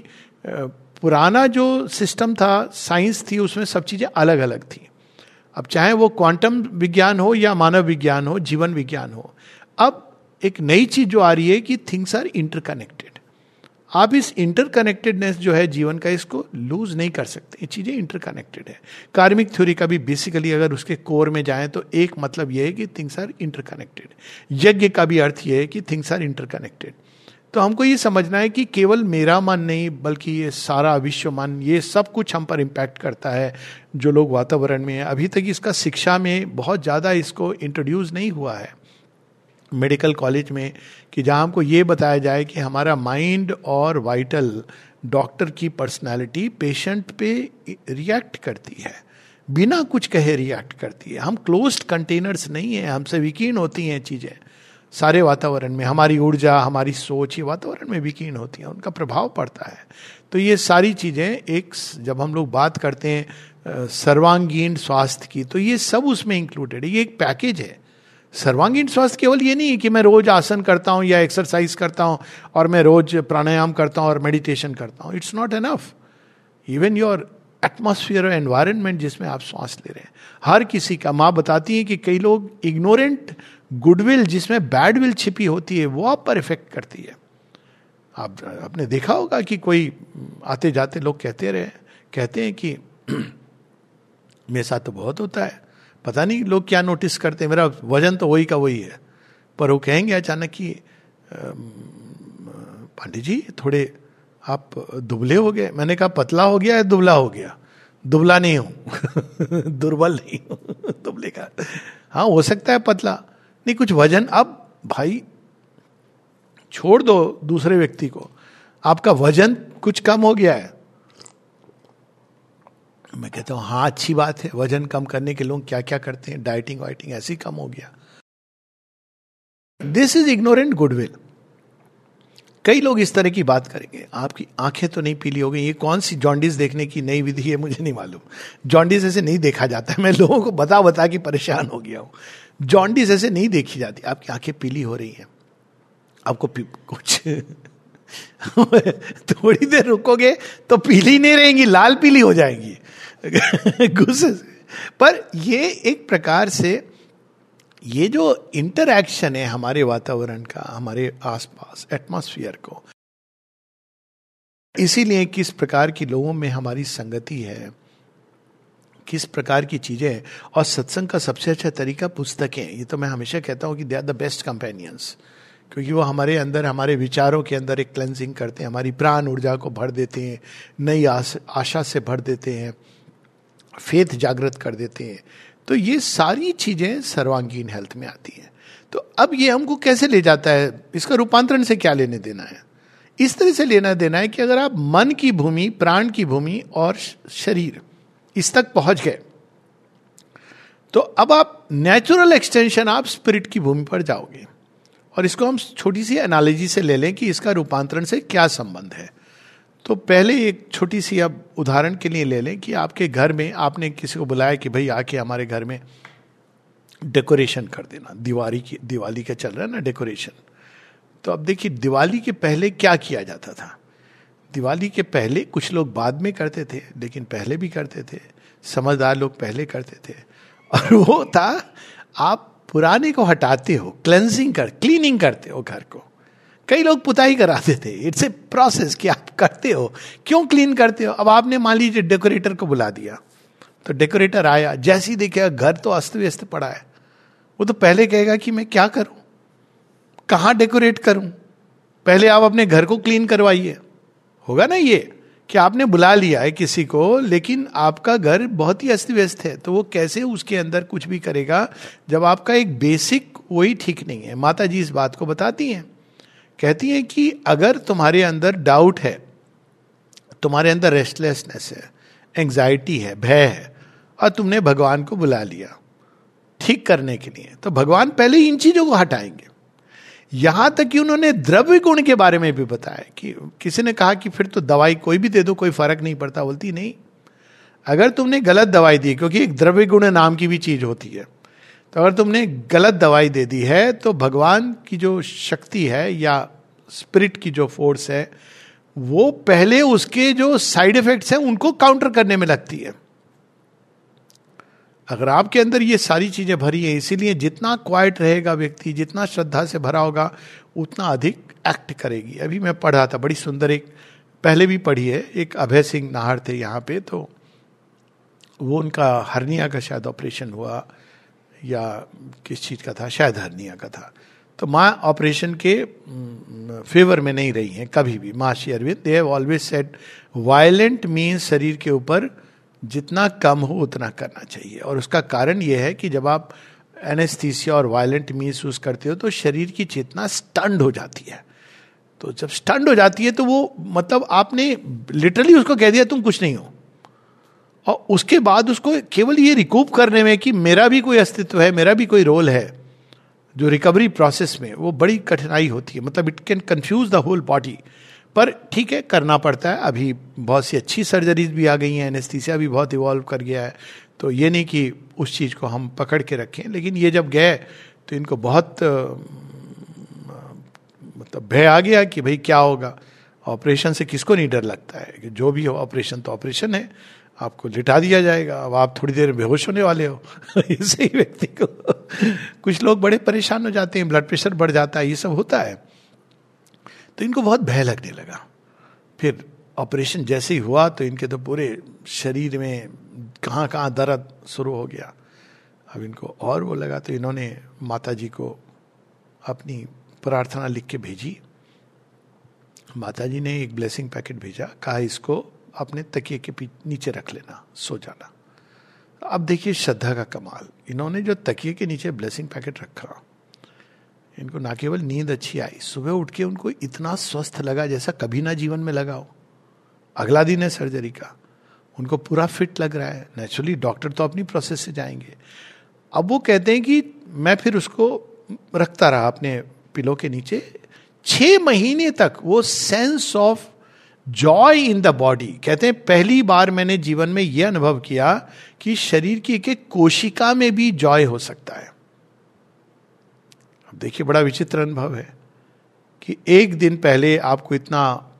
पुराना जो सिस्टम था, साइंस थी, उसमें सब चीजें अलग अलग थी। अब चाहे वो क्वांटम विज्ञान हो या मानव विज्ञान हो, जीवन विज्ञान हो, अब एक नई चीज जो आ रही है कि थिंग्स आर इंटरकनेक्टेड। आप इस इंटरकनेक्टेडनेस जो है जीवन का, इसको लूज नहीं कर सकते। ये चीजें इंटरकनेक्टेड है। कार्मिक थ्योरी का भी बेसिकली अगर उसके कोर में जाएं तो एक मतलब यह है कि थिंग्स आर इंटरकनेक्टेड। यज्ञ का भी अर्थ यह है कि थिंग्स आर इंटरकनेक्टेड। तो हमको ये समझना है कि केवल मेरा मन नहीं, बल्कि ये सारा विश्व मन, ये सब कुछ हम पर इम्पैक्ट करता है। जो लोग वातावरण में हैं, अभी तक इसका शिक्षा में बहुत ज़्यादा इसको इंट्रोड्यूस नहीं हुआ है मेडिकल कॉलेज में, कि जहाँ हमको ये बताया जाए कि हमारा माइंड और वाइटल, डॉक्टर की पर्सनालिटी पेशेंट पे रिएक्ट करती है, बिना कुछ कहे रिएक्ट करती है। हम क्लोज्ड कंटेनर्स नहीं हैं, हमसे विकीर्ण होती हैं चीज़ें सारे वातावरण में। हमारी ऊर्जा, हमारी सोच, ये वातावरण में विकीर्ण होती हैं, उनका प्रभाव पड़ता है। तो ये सारी चीज़ें एक, जब हम लोग बात करते हैं सर्वांगीण स्वास्थ्य की, तो ये सब उसमें इंक्लूडेड है। ये एक पैकेज है। सर्वांगीण स्वास्थ्य केवल ये नहीं है कि मैं रोज आसन करता हूं या एक्सरसाइज करता हूं और मैं रोज प्राणायाम करता हूं और मेडिटेशन करता हूं। It's not enough. Even your atmosphere और एनवायरनमेंट जिसमें आप सांस ले रहे हैं, हर किसी का, माँ बताती है कि कई लोग इग्नोरेंट गुडविल जिसमें बैड विल छिपी होती है, वो आप पर इफेक्ट करती है। आपने देखा होगा कि कोई आते जाते लोग कहते हैं कि मेरे साथ तो बहुत होता है, पता नहीं लोग क्या नोटिस करते हैं, मेरा वजन तो वही का वही है, पर वो कहेंगे अचानक कि पांडे जी थोड़े आप दुबले हो गए। मैंने कहा पतला हो गया या दुबला हो गया? दुबला नहीं हूं दुर्बल नहीं हूं दुबले का, हाँ हो सकता है पतला, नहीं कुछ वजन। अब भाई छोड़ दो दूसरे व्यक्ति को, आपका वजन कुछ कम हो गया है। मैं कहता हूं हाँ अच्छी बात है, वजन कम करने के लोग क्या क्या करते हैं, डाइटिंग वाइटिंग, ऐसे ही कम हो गया। This is ignorant goodwill. कई लोग इस तरह की बात करेंगे, आपकी आंखें तो नहीं पीली हो गई, ये कौन सी जॉन्डिस देखने की नई विधि है, मुझे नहीं मालूम। जॉन्डिस ऐसे नहीं देखा जाता है, मैं लोगों को बता के परेशान हो गया हूं। जॉन्डिस ऐसे नहीं देखी जाती। आपकी आंखें पीली हो रही हैं, आपको कुछ थोड़ी देर रुकोगे तो पीली नहीं रहेंगी, लाल पीली हो जाएंगी गुस्से से। पर ये एक प्रकार से ये जो इंटरैक्शन है हमारे वातावरण का, हमारे आसपास एटमॉस्फेयर को, इसीलिए किस प्रकार की लोगों में हमारी संगति है, किस प्रकार की चीजें हैं। और सत्संग का सबसे अच्छा तरीका पुस्तकें। ये तो मैं हमेशा कहता हूं कि they are the best companions, क्योंकि वो हमारे अंदर, हमारे विचारों के अंदर एक क्लेंजिंग करते हैं, हमारी प्राण ऊर्जा को भर देते हैं, नई आशा से भर देते हैं, फेथ जागृत कर देते हैं। तो ये सारी चीजें सर्वांगीण हेल्थ में आती हैं। तो अब ये हमको कैसे ले जाता है, इसका रूपांतरण से क्या लेने देना है? इस तरह से लेना देना है कि अगर आप मन की भूमि, प्राण की भूमि और शरीर इस तक पहुंच गए, तो अब आप नेचुरल एक्सटेंशन, आप स्पिरिट की भूमि पर जाओगे। और इसको हम छोटी सी एनालॉजी से ले लें कि इसका रूपांतरण से क्या संबंध है। तो पहले एक छोटी सी अब उदाहरण के लिए ले लें कि आपके घर में आपने किसी को बुलाया कि भाई आके हमारे घर में डेकोरेशन कर देना। दिवाली का चल रहा है ना डेकोरेशन। तो अब देखिए दिवाली के पहले क्या किया जाता था। दिवाली के पहले कुछ लोग बाद में करते थे, लेकिन पहले भी करते थे, समझदार लोग पहले करते थे। और वो था, आप पुराने को हटाते हो, क्लीनिंग करते हो घर को। कई लोग पुताई कराते थे, इट्स ए प्रोसेस कि आप करते हो, क्यों क्लीन करते हो। अब आपने मान लीजिए डेकोरेटर को बुला दिया, तो डेकोरेटर आया, जैसे ही देखेगा घर तो अस्त व्यस्त पड़ा है, वो तो पहले कहेगा कि मैं क्या करूं, कहां डेकोरेट करूं, पहले आप अपने घर को क्लीन करवाइए। होगा ना ये कि आपने बुला लिया है किसी को, लेकिन आपका घर बहुत ही अस्त व्यस्त है, तो वो कैसे उसके अंदर कुछ भी करेगा जब आपका एक बेसिक वही ठीक नहीं है। माता जी इस बात को बताती हैं, कहती हैं कि अगर तुम्हारे अंदर डाउट है, तुम्हारे अंदर रेस्टलेसनेस है, एंग्जाइटी है, भय है, और तुमने भगवान को बुला लिया ठीक करने के लिए, तो भगवान पहले इन चीजों को हटाएंगे। यहां तक कि उन्होंने द्रव्य गुण के बारे में भी बताया कि किसी ने कहा कि फिर तो दवाई कोई भी दे दो कोई फर्क नहीं पड़ता। बोलती नहीं, अगर तुमने गलत दवाई दी, क्योंकि एक द्रव्य गुण नाम की भी चीज होती है, तो अगर तुमने गलत दवाई दे दी है तो भगवान की जो शक्ति है या स्पिरिट की जो फोर्स है वो पहले उसके जो साइड इफेक्ट्स हैं उनको काउंटर करने में लगती है। अगर आपके अंदर ये सारी चीजें भरी हैं, इसीलिए जितना क्वाइट रहेगा व्यक्ति, जितना श्रद्धा से भरा होगा, उतना अधिक एक्ट करेगी। अभी मैं पढ़ा था, बड़ी सुंदर, एक पहले भी पढ़ी है, एक अभय सिंह नाहर थे यहाँ पे, तो वो उनका हर्निया का शायद ऑपरेशन हुआ या किस चीज का था, शायद हर्निया का था। तो माँ ऑपरेशन के फेवर में नहीं रही हैं कभी भी। माँ Shri Aurobindo they have always said violent means शरीर के ऊपर जितना कम हो उतना करना चाहिए। और उसका कारण यह है कि जब आप एनेस्थीसिया और वायलेंट मीन्स यूज करते हो तो शरीर की चेतना स्टंड हो जाती है। तो जब स्टंड हो जाती है तो वो मतलब आपने लिटरली उसको कह दिया तुम कुछ नहीं हो, और उसके बाद उसको केवल ये रिकूप करने में कि मेरा भी कोई अस्तित्व है, मेरा भी कोई रोल है, जो रिकवरी प्रोसेस में वो बड़ी कठिनाई होती है। मतलब it can confuse the whole body, पर ठीक है करना पड़ता है। अभी बहुत सी अच्छी सर्जरीज भी आ गई हैं, एनेस्थीसिया भी बहुत इवॉल्व कर गया है, तो ये नहीं कि उस चीज़ को हम पकड़ के रखें। लेकिन ये जब गए तो इनको बहुत मतलब भय आ गया कि भाई क्या होगा। ऑपरेशन से किसको नहीं डर लगता है कि जो भी हो ऑपरेशन तो ऑपरेशन है, आपको लिटा दिया जाएगा, अब आप थोड़ी देर बेहोश होने वाले हो। इससे ही व्यक्ति को कुछ लोग बड़े परेशान हो जाते हैं, ब्लड प्रेशर बढ़ जाता है, ये सब होता है। तो इनको बहुत भय लगने लगा। फिर ऑपरेशन जैसे ही हुआ तो इनके तो पूरे शरीर में कहाँ कहाँ दर्द शुरू हो गया। अब इनको और वो लगा, तो इन्होंने माता जी को अपनी प्रार्थना लिख के भेजी। माता जी ने एक ब्लेसिंग पैकेट भेजा, कहा इसको अपने तकिए के नीचे रख लेना, सो जाना। अब देखिए श्रद्धा का कमाल, इन्होंने जो तकिए के नीचे ब्लेसिंग पैकेट रखा, इनको ना केवल नींद अच्छी आई, सुबह उठ के उनको इतना स्वस्थ लगा जैसा कभी ना जीवन में लगा हो। अगला दिन है सर्जरी का, उनको पूरा फिट लग रहा है। नेचुरली डॉक्टर तो अपनी प्रोसेस से जाएंगे। अब वो कहते हैं कि मैं फिर उसको रखता रहा अपने पिलो के नीचे 6 महीने तक। वो sense of joy in the body, कहते हैं पहली बार मैंने जीवन में यह अनुभव किया कि शरीर की एक एक कोशिका में भी जॉय हो सकता है। अब देखिए बड़ा विचित्र अनुभव है कि एक दिन पहले आपको इतना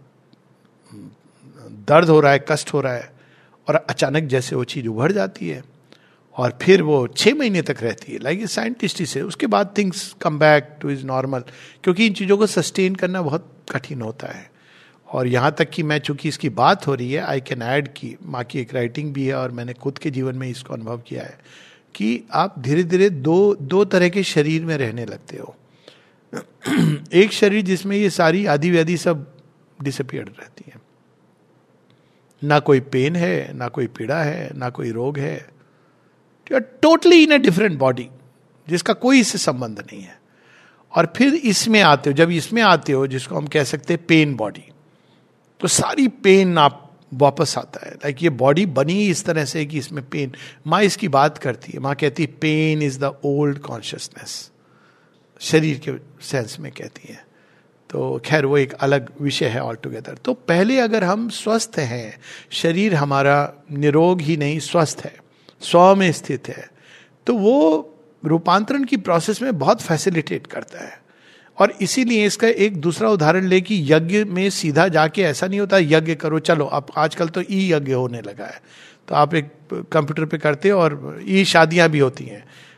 दर्द हो रहा है, कष्ट हो रहा है, और अचानक जैसे वो चीज उभर जाती है और फिर वो 6 महीने तक रहती है, लाइक साइंटिस्ट से। उसके बाद things come back to is normal, क्योंकि इन चीजों को सस्टेन करना बहुत कठिन होता है। और यहाँ तक कि मैं, चूंकि इसकी बात हो रही है, आई कैन ऐड कि माँ की एक राइटिंग भी है और मैंने खुद के जीवन में इसको अनुभव किया है कि आप धीरे धीरे दो तरह के शरीर में रहने लगते हो। एक शरीर जिसमें ये सारी आदि व्याधि सब डिसअपियर्ड रहती है, ना कोई पेन है, ना कोई पीड़ा है, ना कोई रोग है, totally in a different body जिसका कोई इससे संबंध नहीं है। और फिर इसमें आते हो, जब इसमें आते हो जिसको हम कह सकते हैं पेन बॉडी, तो सारी पेन आप वापस आता है। लाइक ये बॉडी बनी इस तरह से कि इसमें पेन, माँ इसकी बात करती है, माँ कहती है pain is the old consciousness, शरीर के सेंस में कहती है। तो खैर वो एक अलग विषय है ऑल टुगेदर। तो पहले अगर हम स्वस्थ हैं, शरीर हमारा निरोग ही नहीं स्वस्थ है, स्व में स्थित है, तो वो रूपांतरण की प्रोसेस में बहुत फैसिलिटेट करता है। और इसीलिए इसका एक दूसरा उदाहरण ले कि यज्ञ में सीधा जाके ऐसा नहीं होता यज्ञ करो चलो, अब आजकल तो ई यज्ञ होने लगा है, तो आप एक कंप्यूटर पे करते हो और ई शादियां भी होती हैं,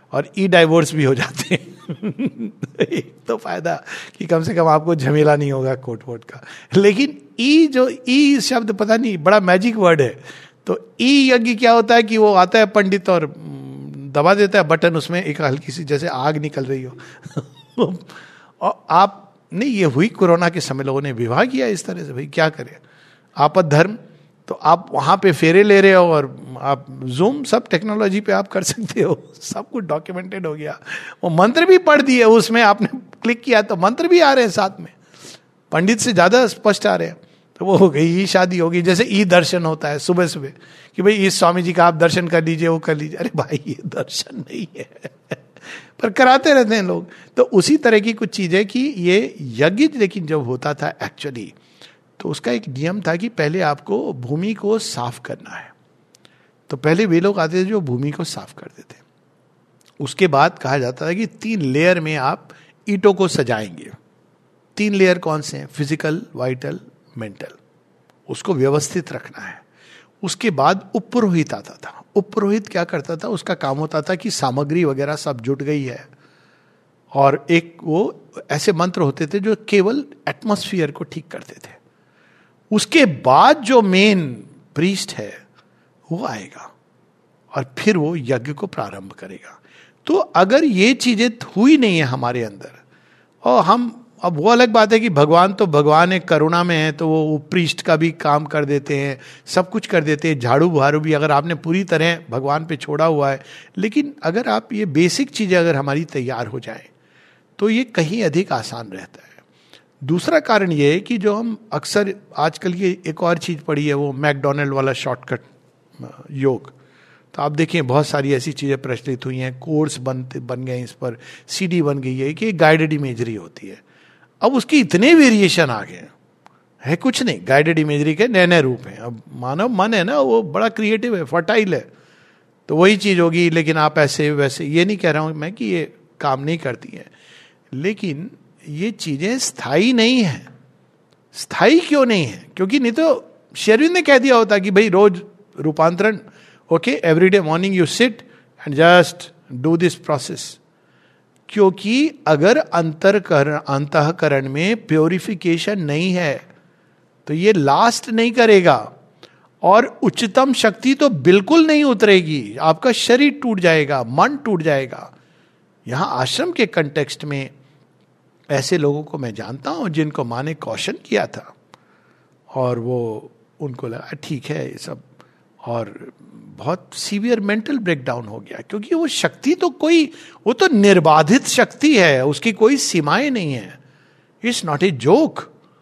और ई डाइवोर्स भी हो जाते हैं। एक तो फायदा कि कम से कम आपको झमेला नहीं होगा कोर्ट वोट का। लेकिन ई, जो ई शब्द पता नहीं बड़ा मैजिक वर्ड है। तो ई यज्ञ क्या होता है कि वो आता है पंडित और दबा देता है बटन, उसमें एक हल्की सी जैसे आग निकल रही हो। और आप नहीं, ये हुई कोरोना के समय, लोगों ने विवाह किया इस तरह से, भाई क्या करें, आपद धर्म। तो आप वहां पे फेरे ले रहे हो और आप जूम सब टेक्नोलॉजी पे आप कर सकते हो, सब कुछ डॉक्यूमेंटेड हो गया। वो मंत्र भी पढ़ दिए, उसमें आपने क्लिक किया तो मंत्र भी आ रहे हैं साथ में, पंडित से ज्यादा स्पष्ट आ रहे हैं। तो वो हो गई, ई शादी होगी। जैसे ई दर्शन होता है सुबह सुबह कि भाई इस स्वामी जी का आप दर्शन कर लीजिए, वो कर लीजिए। अरे भाई ये दर्शन नहीं है पर कराते रहते हैं लोग। तो उसी तरह की कुछ चीजें कि ये यज्ञ लेकिन जब होता था एक्चुअली, तो उसका एक नियम था कि पहले आपको भूमि को साफ करना है। तो पहले वे लोग आते थे जो भूमि को साफ करते थे। उसके बाद कहा जाता था कि 3 लेयर में आप ईंटों को सजाएंगे। 3 लेयर कौन से हैं? Physical, vital, mental. उसको व्यवस्थित रखना है। उसके बाद उपपुरोहित आता था। उपपुरोहित क्या करता था? उसका काम होता था कि सामग्री वगैरह सब जुट गई है, और एक वो ऐसे मंत्र होते थे जो केवल एटमॉस्फेयर को ठीक करते थे। उसके बाद जो मेन प्रीस्ट है वो आएगा और फिर वो यज्ञ को प्रारंभ करेगा। तो अगर ये चीजें हुई नहीं है हमारे अंदर, और हम, अब वो अलग बात है कि भगवान तो भगवान है, करुणा में है, तो वो प्रीस्ट का भी काम कर देते हैं, सब कुछ कर देते हैं, झाड़ू बहारू भी अगर आपने पूरी तरह भगवान पे छोड़ा हुआ है। लेकिन अगर आप ये बेसिक चीजें अगर हमारी तैयार हो जाए तो ये कहीं अधिक आसान रहता है। दूसरा कारण ये है कि जो हम अक्सर आजकल की एक और चीज पढ़ी है, वो मैकडोनल्ड वाला शॉर्टकट योग। तो आप देखें बहुत सारी ऐसी चीजें प्रचलित हुई हैं, कोर्स बन गए इस पर, सीडी बन गई है कि गाइडेड इमेजरी होती है। अब उसके इतने वेरिएशन आ गए है, कुछ नहीं, गाइडेड इमेजरी के नए नए रूप हैं। अब मानव मन है ना, वो बड़ा क्रिएटिव है, फर्टाइल है, तो वही चीज होगी। लेकिन आप ऐसे वैसे, ये नहीं कह रहा हूं मैं कि ये काम नहीं करती है, लेकिन ये चीजें स्थायी नहीं है। स्थायी क्यों नहीं है? क्योंकि नहीं तो शेरविन ने कह दिया होता कि भाई रोज रूपांतरण, okay, everyday morning you sit and just do this process. क्योंकि अगर अंतःकरण में प्योरिफिकेशन नहीं है तो ये लास्ट नहीं करेगा, और उच्चतम शक्ति तो बिल्कुल नहीं उतरेगी। आपका शरीर टूट जाएगा, मन टूट जाएगा। यहां आश्रम के कंटेक्स्ट में ऐसे लोगों को मैं जानता हूं जिनको माँ ने कॉशन किया था, और वो उनको लगा ठीक है ये सब, और बहुत सीवियर मेंटल ब्रेकडाउन हो गया। क्योंकि वो शक्ति तो कोई, वो तो निर्बाधित शक्ति है, उसकी कोई सीमाएं नहीं है। It's not a joke.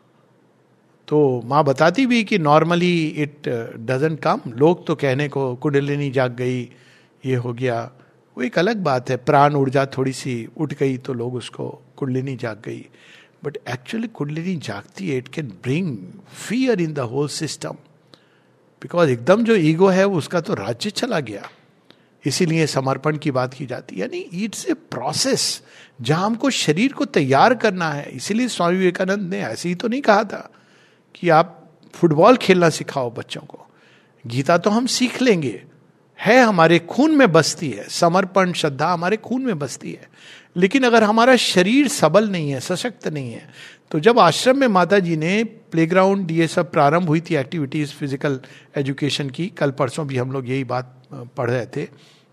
तो माँ बताती भी कि नॉर्मली इट डजंट कम। लोग तो कहने को कुंडलिनी जाग गई, ये हो गया, वो एक अलग बात है। प्राण ऊर्जा थोड़ी सी उठ गई तो लोग उसको कुंडलिनी जाग गई, बट एक्चुअली कुंडलिनी जागती है, it can bring fear in the whole system. Because एकदम जो ईगो है उसका तो राज्य चला गया। इसीलिए समर्पण की बात की जाती है, यानी इट्स ए प्रोसेस जहां हमको शरीर को तैयार करना है। इसीलिए स्वामी विवेकानंद ने ऐसे ही तो नहीं कहा था कि आप फुटबॉल खेलना सिखाओ बच्चों को। गीता तो हम सीख लेंगे, है हमारे खून में बसती है, समर्पण श्रद्धा हमारे खून में बसती है। लेकिन अगर हमारा शरीर सबल नहीं है, सशक्त नहीं है, तो जब आश्रम में माता जी ने प्लेग्राउंड ये सब प्रारंभ हुई थी एक्टिविटीज फिजिकल एजुकेशन की, कल परसों भी हम लोग यही बात पढ़ रहे थे,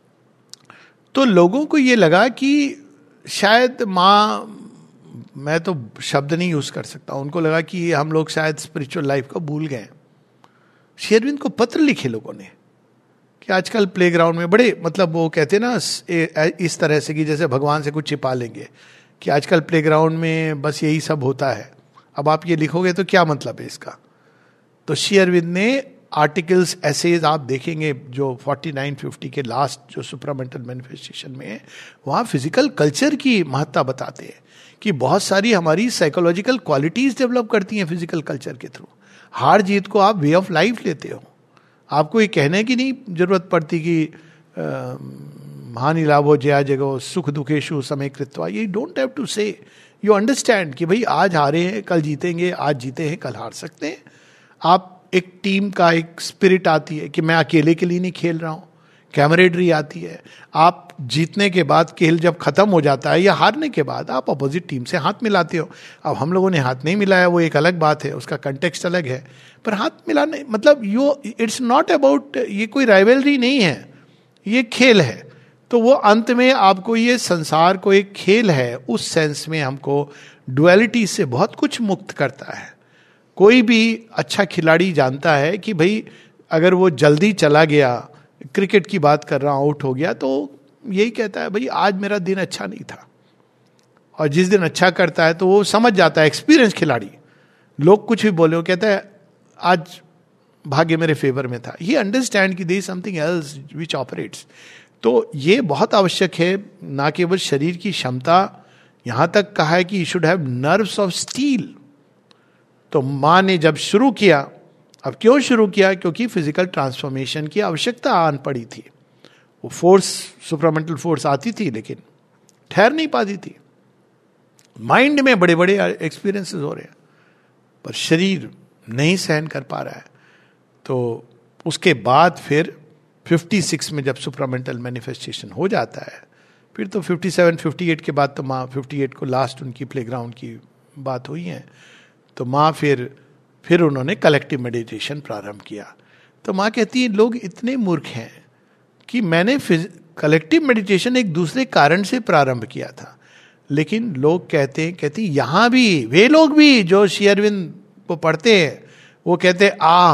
तो लोगों को ये लगा कि शायद माँ, मैं तो शब्द नहीं यूज कर सकता, उनको लगा कि हम लोग शायद स्पिरिचुअल लाइफ को भूल गए। शेरविन को पत्र लिखे लोगों ने कि आजकल प्लेग्राउंड में बड़े, मतलब वो कहते ना इस तरह से कि जैसे भगवान से कुछ छिपा लेंगे, कि आजकल प्लेग्राउंड में बस यही सब होता है। अब आप ये लिखोगे तो क्या मतलब है इसका? तो श्री अरविंद ने आर्टिकल्स, एसेज आप देखेंगे जो 49-50 के लास्ट जो सुप्रामेंटल मैनिफेस्टेशन में है, वहाँ फिजिकल कल्चर की महत्ता बताते हैं कि बहुत सारी हमारी साइकोलॉजिकल क्वालिटीज डेवलप करती हैं फिजिकल कल्चर के थ्रू। हार जीत को आप वे ऑफ लाइफ लेते हो। आपको ये कहने की नहीं जरूरत पड़ती कि हानि लाभो जया जगो सुख दुखेशु समय कृत्वा, ये don't have to say, you understand कि भाई आज हारे हैं कल जीतेंगे, आज जीते हैं कल हार सकते हैं। आप एक टीम का एक स्पिरिट आती है कि मैं अकेले के लिए नहीं खेल रहा हूँ, कैमरेडरी आती है। आप जीतने के बाद खेल जब खत्म हो जाता है या हारने के बाद आप अपोजिट टीम से हाथ मिलाते हो। अब हम लोगों ने हाथ नहीं मिलाया, वो एक अलग बात है, उसका कंटेक्स्ट अलग है, पर हाथ मिलाने मतलब इट्स नॉट अबाउट, ये कोई राइवलरी नहीं है, ये खेल है। तो वो अंत में आपको ये संसार को एक खेल है उस सेंस में हमको डुअलिटी से बहुत कुछ मुक्त करता है। कोई भी अच्छा खिलाड़ी जानता है कि भाई अगर वो जल्दी चला गया, क्रिकेट की बात कर रहा हूं, आउट हो गया, तो यही कहता है भाई आज मेरा दिन अच्छा नहीं था। और जिस दिन अच्छा करता है तो वो समझ जाता है, एक्सपीरियंस खिलाड़ी, लोग कुछ भी बोले वो कहता है आज भाग्य मेरे फेवर में था। ही अंडरस्टैंड कि there is something else which operates. तो ये बहुत आवश्यक है, ना केवल शरीर की क्षमता, यहां तक कहा है कि you should have nerves of steel. तो मां ने जब शुरू किया, अब क्यों शुरू किया? क्योंकि फिजिकल ट्रांसफॉर्मेशन की आवश्यकता आन पड़ी थी। वो फोर्स, सुपरामेंटल फोर्स आती थी लेकिन ठहर नहीं पाती थी। माइंड में बड़े बड़े एक्सपीरियंसेस हो रहे हैं पर शरीर नहीं सहन कर पा रहा है। तो उसके बाद फिर 56 में जब सुपरामेंटल मैनिफेस्टेशन हो जाता है, फिर तो 57, 58 के बाद तो माँ, 58 को लास्ट उनकी प्लेग्राउंड की बात हुई है, तो माँ फिर उन्होंने कलेक्टिव मेडिटेशन प्रारंभ किया। तो माँ कहती है लोग इतने मूर्ख हैं कि मैंने कलेक्टिव मेडिटेशन एक दूसरे कारण से प्रारंभ किया था, लेकिन लोग कहती यहां भी वे लोग भी जो श्री अरविंद को पढ़ते हैं वो कहते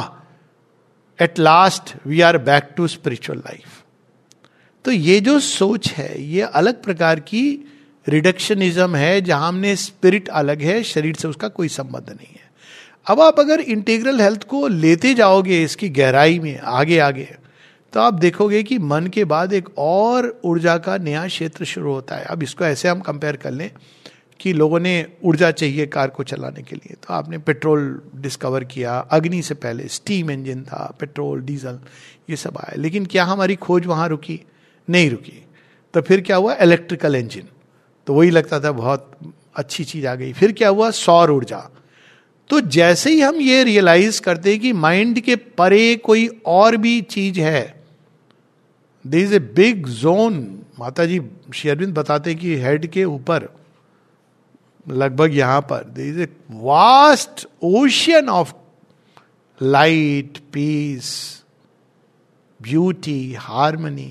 at last we are back to spiritual life. तो ये जो सोच है ये अलग प्रकार की रिडक्शनिज्म है, जहां हमने स्पिरिट अलग है, शरीर से उसका कोई संबंध नहीं है। अब आप अगर इंटीग्रल हेल्थ को लेते जाओगे इसकी गहराई में आगे आगे, तो आप देखोगे कि मन के बाद एक और ऊर्जा का नया क्षेत्र शुरू होता है। अब इसको ऐसे हम कंपेयर कर लें कि लोगों ने ऊर्जा चाहिए कार को चलाने के लिए, तो आपने पेट्रोल डिस्कवर किया, अग्नि से पहले स्टीम इंजन था, पेट्रोल, डीजल, ये सब आया, लेकिन क्या हमारी खोज वहां रुकी? नहीं रुकी। तो फिर क्या हुआ? इलेक्ट्रिकल इंजन, तो वही लगता था बहुत अच्छी चीज आ गई। फिर क्या हुआ? सौर ऊर्जा। तो जैसे ही हम ये रियलाइज करते हैं कि माइंड के परे कोई और भी चीज है, there is a big zone. माता जी श्री अरविंद बताते हैं कि हेड के ऊपर लगभग यहां पर there is a vast ocean of light, peace, beauty, harmony,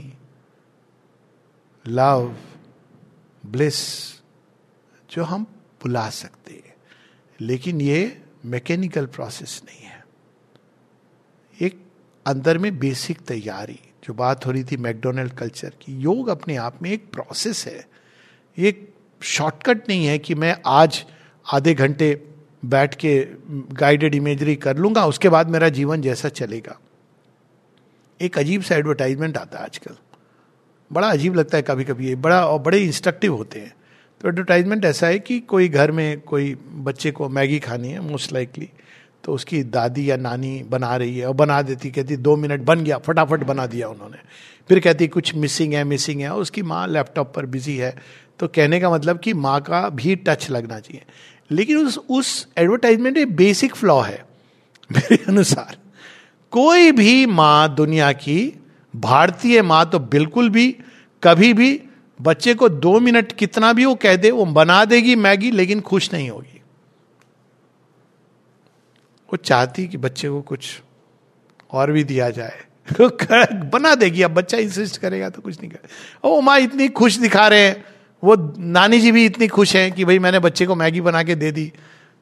love, bliss, जो हम बुला सकते हैं। लेकिन ये मैकेनिकल प्रोसेस नहीं है, एक अंदर में बेसिक तैयारी, जो बात हो रही थी मैकडोनल्ड कल्चर की। योग अपने आप में एक प्रोसेस है, एक शॉर्टकट नहीं है कि मैं आज आधे घंटे बैठ के गाइडेड इमेजरी कर लूंगा उसके बाद मेरा जीवन जैसा चलेगा। एक अजीब सा एडवर्टाइजमेंट आता है आजकल, बड़ा अजीब लगता है कभी कभी, बड़ा और बड़े इंस्ट्रक्टिव होते हैं। तो एडवर्टाइजमेंट ऐसा है कि कोई घर में कोई बच्चे को मैगी खानी है मोस्ट लाइकली, तो उसकी दादी या नानी बना रही है और बना देती, कहती 2 मिनट बन गया, फटाफट बना दिया उन्होंने। फिर कहती कुछ मिसिंग है, उसकी माँ लैपटॉप पर बिजी है। तो कहने का मतलब कि माँ का भी टच लगना चाहिए। लेकिन उस एडवर्टाइजमेंट में बेसिक फ्लॉ है मेरे अनुसार। कोई भी माँ दुनिया की, भारतीय माँ तो बिल्कुल भी कभी भी बच्चे को 2 मिनट कितना भी वो कह दे, वो बना देगी मैगी, लेकिन खुश नहीं होगी। वो चाहती कि बच्चे को कुछ और भी दिया जाए, बना देगी। अब बच्चा इंसिस्ट करेगा तो कुछ नहीं करेगा। ओ माँ इतनी खुश दिखा रहे हैं, वो नानी जी भी इतनी खुश हैं कि भाई मैंने बच्चे को मैगी बना के दे दी।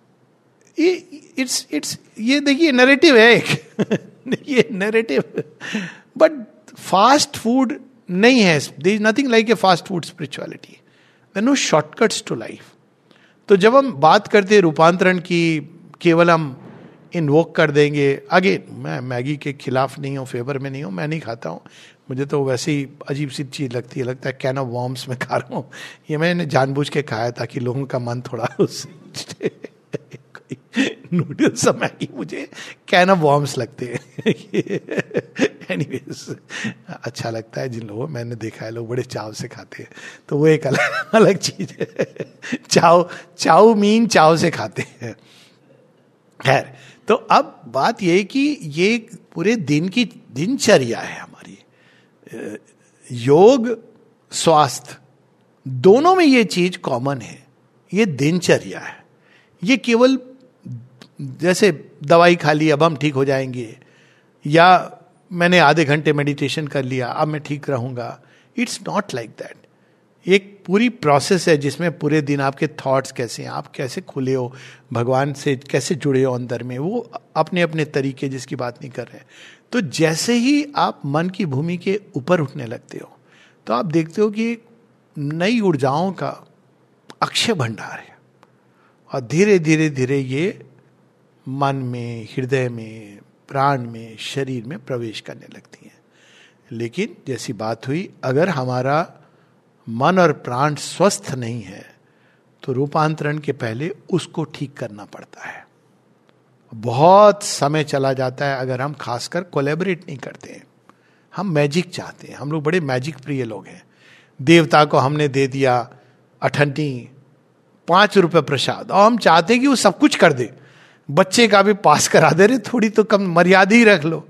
इट्स ये देखिए नैरेटिव है एक ये नैरेटिव। बट फास्ट फूड नहीं है, there is nothing like a fast food spirituality, there no shortcuts to life. तो जब हम बात करते हैं रूपांतरण की, केवल हम इन्वोक कर देंगे। अगेन मैं मैगी के खिलाफ नहीं हूँ, फेवर में नहीं हूँ, मैं नहीं खाता हूँ, मुझे तो वैसे ही अजीब सी चीज लगती है, लगता है कैन ऑफ वॉर्म्स में खा रहा हूँ। ये मैंने जानबूझ के खाया ताकि लोगों का मन थोड़ा उससे नूडल्स और मैगी मुझे कैन ऑफ वॉर्म्स लगते हैं। एनीवेज अच्छा लगता है जिन लोगों, मैंने देखा है लोग बड़े चाव से खाते हैं, तो वो एक अलग चीज है। चाउमीन चाव से खाते हैं। खैर, तो अब बात ये कि ये पूरे दिन की दिनचर्या है हमारी। योग, स्वास्थ्य, दोनों में ये चीज कॉमन है. ये दिनचर्या है. ये केवल जैसे दवाई खा ली अब हम ठीक हो जाएंगे, या मैंने आधे घंटे मेडिटेशन कर लिया अब मैं ठीक रहूंगा. It's not like that. एक पूरी प्रोसेस है जिसमें पूरे दिन आपके थॉट्स कैसे हैं, आप कैसे खुले हो, भगवान से कैसे जुड़े हो अंदर में, वो अपने अपने तरीके जिसकी बात नहीं कर रहे हैं. तो जैसे ही आप मन की भूमि के ऊपर उठने लगते हो तो आप देखते हो कि नई ऊर्जाओं का अक्षय भंडार है, और धीरे धीरे धीरे ये मन में, हृदय में, प्राण में, शरीर में प्रवेश करने लगती हैं. लेकिन जैसी बात हुई, अगर हमारा मन और प्राण स्वस्थ नहीं है तो रूपांतरण के पहले उसको ठीक करना पड़ता है. बहुत समय चला जाता है अगर हम खासकर कोलैबोरेट नहीं करते हैं. हम मैजिक चाहते हैं, हम लोग बड़े मैजिक प्रिय लोग हैं. देवता को हमने दे दिया अठन्नी 5 रुपए प्रसाद, और हम चाहते हैं कि वो सब कुछ कर दे. बच्चे का भी पास करा दे रहे, थोड़ी तो कम मर्यादा ही रख लो.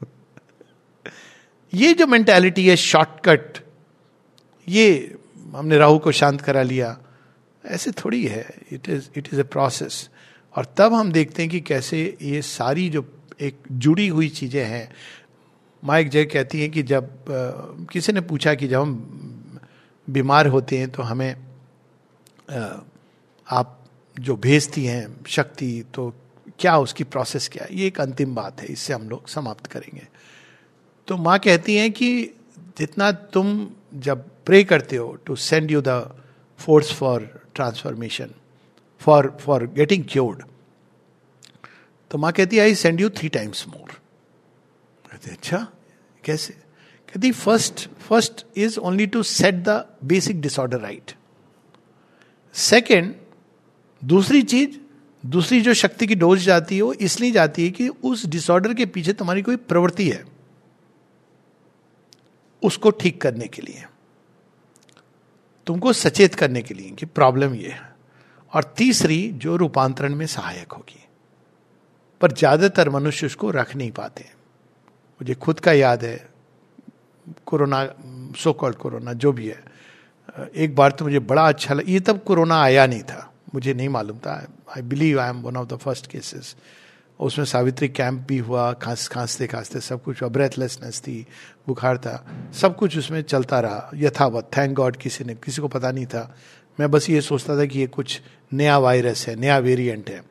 ये जो मेंटालिटी है शॉर्टकट, ये हमने राहु को शांत करा लिया, ऐसे थोड़ी है. It is a process. और तब हम देखते हैं कि कैसे ये सारी जो एक जुड़ी हुई चीजें हैं. माइक जय कहती हैं कि जब किसी ने पूछा कि जब हम बीमार होते हैं तो हमें आप जो भेजती हैं शक्ति, तो क्या उसकी प्रोसेस क्या है. ये एक अंतिम बात है, इससे हम लोग समाप्त करेंगे. तो माँ कहती हैं कि जितना तुम जब प्रे करते हो to send you the force for transformation, for getting cured, तो माँ कहती है I send you 3 times more. कहते अच्छा कैसे? कहती first is only to set the basic disorder right. Second, दूसरी जो शक्ति की डोज जाती है वो इसलिए जाती है कि उस डिसऑर्डर के पीछे तुम्हारी कोई प्रवृत्ति है, उसको ठीक करने के लिए, तुमको सचेत करने के लिए कि प्रॉब्लम ये है. और तीसरी जो रूपांतरण में सहायक होगी. पर ज्यादातर मनुष्य उसको रख नहीं पाते. मुझे खुद का याद है, कोरोना, सो कॉल्ड कोरोना जो भी है, एक बार तो मुझे बड़ा अच्छा लगा. ये तब कोरोना आया नहीं था, मुझे नहीं मालूम था. I believe I am one of the first cases. उसमें सावित्री कैंप भी हुआ, खांसते सब कुछ हुआ, ब्रेथलेसनेस थी, बुखार था, सब कुछ उसमें चलता रहा यथावत. थैंक गॉड किसी को पता नहीं था. मैं बस ये सोचता था कि ये कुछ नया वायरस है, नया वेरिएंट है.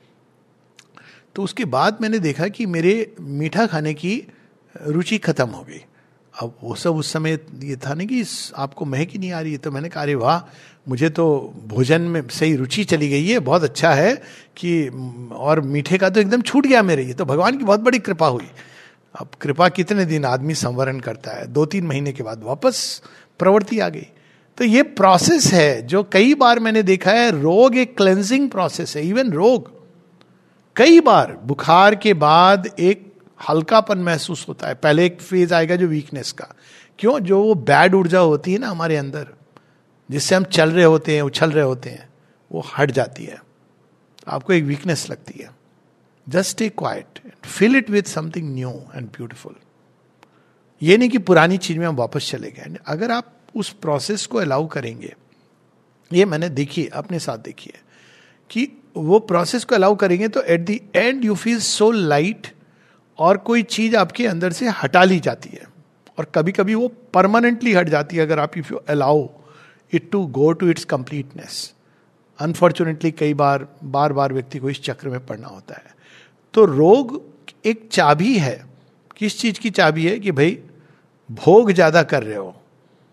तो उसके बाद मैंने देखा कि मेरे मीठा खाने की रुचि खत्म हो गई. अब वो सब उस समय ये था नहीं कि आपको महक ही नहीं आ रही है. तो मैंने कहा अरे वाह, मुझे तो भोजन में सही रुचि चली गई है, बहुत अच्छा है कि, और मीठे का तो एकदम छूट गया मेरे. ये तो भगवान की बहुत बड़ी कृपा हुई. अब कृपा कितने दिन आदमी संवरण करता है, 2-3 महीने के बाद वापस प्रवृत्ति आ गई. तो ये प्रोसेस है जो कई बार मैंने देखा है. रोग एक क्लेंजिंग प्रोसेस है. इवन रोग, कई बार बुखार के बाद एक हल्कापन महसूस होता है. पहले एक फेज आएगा जो वीकनेस का, क्यों, जो वो बैड ऊर्जा होती है ना हमारे अंदर, जिससे हम चल रहे होते हैं, उछल रहे होते हैं, वो हट जाती है. आपको एक वीकनेस लगती है. Just stay quiet, fill it with something new and beautiful. ये नहीं कि पुरानी चीज में हम वापस चले गए. अगर आप उस प्रोसेस को अलाउ करेंगे, ये मैंने देखी, अपने साथ देखी है कि वो प्रोसेस को अलाउ करेंगे तो at the end you feel so light, और कोई चीज आपके अंदर से हटा ली जाती है. और कभी कभी वो परमानेंटली हट जाती है अगर आप, if you allow it to go to its completeness. Unfortunately कई बार बार व्यक्ति को इस चक्र में पड़ना होता है. तो रोग एक चाबी है. किस चीज की चाबी है? कि भाई भोग ज्यादा कर रहे हो,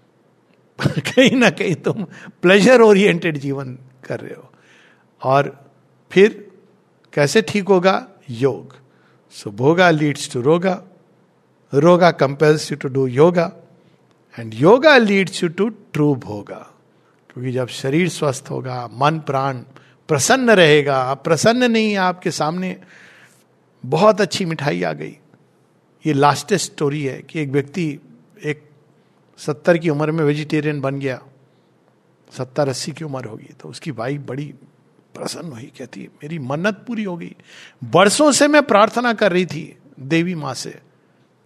कहीं ना कहीं तुम प्लेजर ओरिएंटेड जीवन कर रहे हो. और फिर कैसे ठीक होगा? योग. सो भोगा लीड्स टू रोगा, रोगा compels you to do yoga, and yoga leads you to true भोगा. क्योंकि जब शरीर स्वस्थ होगा, मन प्राण प्रसन्न रहेगा. आप प्रसन्न नहीं, आपके सामने बहुत अच्छी मिठाई आ गई. ये लास्टेस्ट स्टोरी है कि एक व्यक्ति एक 70 की उम्र में वेजिटेरियन बन गया. 70-80 की उम्र होगी. तो उसकी वाइफ बड़ी प्रसन्न हुई, कहती मेरी मन्नत पूरी हो गई. बरसों से मैं प्रार्थना कर रही थी देवी माँ से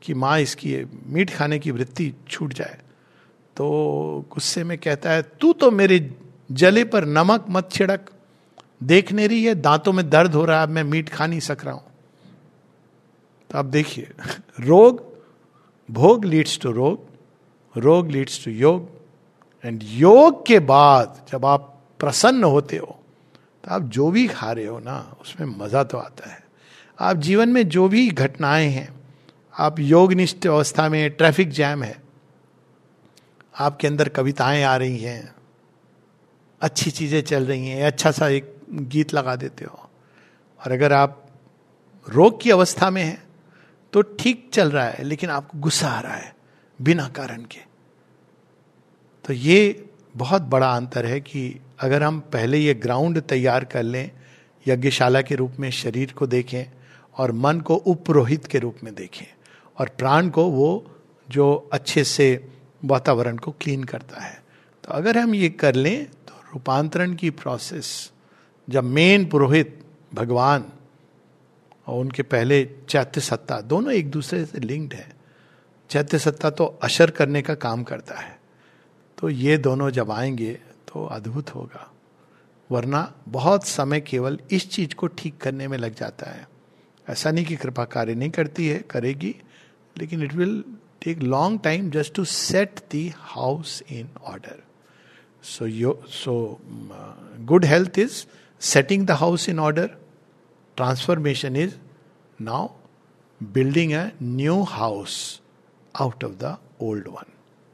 कि माँ इसकी मीट खाने की वृत्ति छूट जाए, तो गुस्से में कहता है, तू तो मेरे जले पर नमक मत छिड़क, देखने रही है दांतों में दर्द हो रहा है, अब मैं मीट खा नहीं सक रहा हूं। तो आप देखिए, रोग, भोग लीड्स टू रोग, रोग लीड्स टू योग, एंड योग के बाद जब आप प्रसन्न होते हो तो आप जो भी खा रहे हो ना उसमें मजा तो आता है। आप जीवन में जो भी घटनाएं हैं, आप योगनिष्ठ अवस्था में, ट्रैफिक जैम है, आपके अंदर कविताएं आ रही हैं, अच्छी चीजें चल रही हैं, अच्छा सा एक गीत लगा देते हो, और अगर आप रोग की अवस्था में हैं तो ठीक चल रहा है लेकिन आपको गुस्सा आ रहा है बिना कारण के। तो ये बहुत बड़ा अंतर है कि अगर हम पहले ये ग्राउंड तैयार कर लें, यज्ञशाला के रूप में शरीर को देखें और मन को उपरोहित के रूप में देखें और प्राण को वो जो अच्छे से वातावरण को क्लीन करता है, तो अगर हम ये कर लें तो रूपांतरण की प्रोसेस, जब मेन पुरोहित भगवान और उनके पहले चैत्य सत्ता, दोनों एक दूसरे से लिंक्ड है। चैत्य सत्ता तो अशर करने का काम करता है, तो ये दोनों जब आएंगे तो अद्भुत होगा। वरना बहुत समय केवल इस चीज को ठीक करने में लग जाता है। ऐसा नहीं कि कृपा कार्य नहीं करती है, करेगी, लेकिन it will take long time just to set the house in order. So good health is setting the house in order, transformation is now building a new house out of the old one.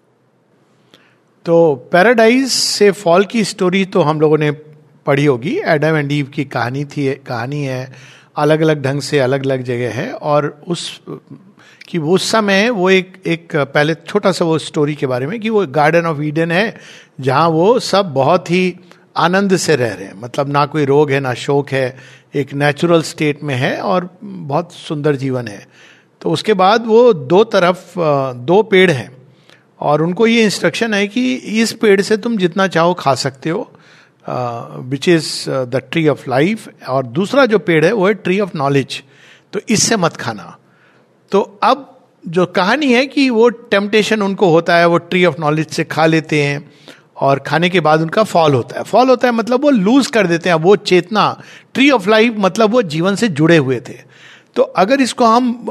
तो paradise से fall की story तो हम लोगों ने पढ़ी होगी, Adam and ewe की कहानी है, अलग अलग ढंग से अलग अलग जगह है, और उस समय वो एक पहले छोटा सा वो स्टोरी के बारे में कि वो गार्डन ऑफ ईडन है जहां वो सब बहुत ही आनंद से रह रहे हैं, मतलब ना कोई रोग है ना शोक है, एक नेचुरल स्टेट में है और बहुत सुंदर जीवन है। तो उसके बाद वो दो तरफ दो पेड़ हैं और उनको ये इंस्ट्रक्शन है कि इस पेड़ से तुम जितना चाहो खा सकते हो, which is the tree of life, और दूसरा जो पेड़ है वो है ट्री ऑफ नॉलेज, तो इससे मत खाना। तो अब जो कहानी है कि वो टेम्पटेशन उनको होता है, वो ट्री ऑफ नॉलेज से खा लेते हैं और खाने के बाद उनका फॉल होता है। फॉल होता है मतलब वो लूज कर देते हैं वो चेतना। ट्री ऑफ लाइफ मतलब वो जीवन से जुड़े हुए थे। तो अगर इसको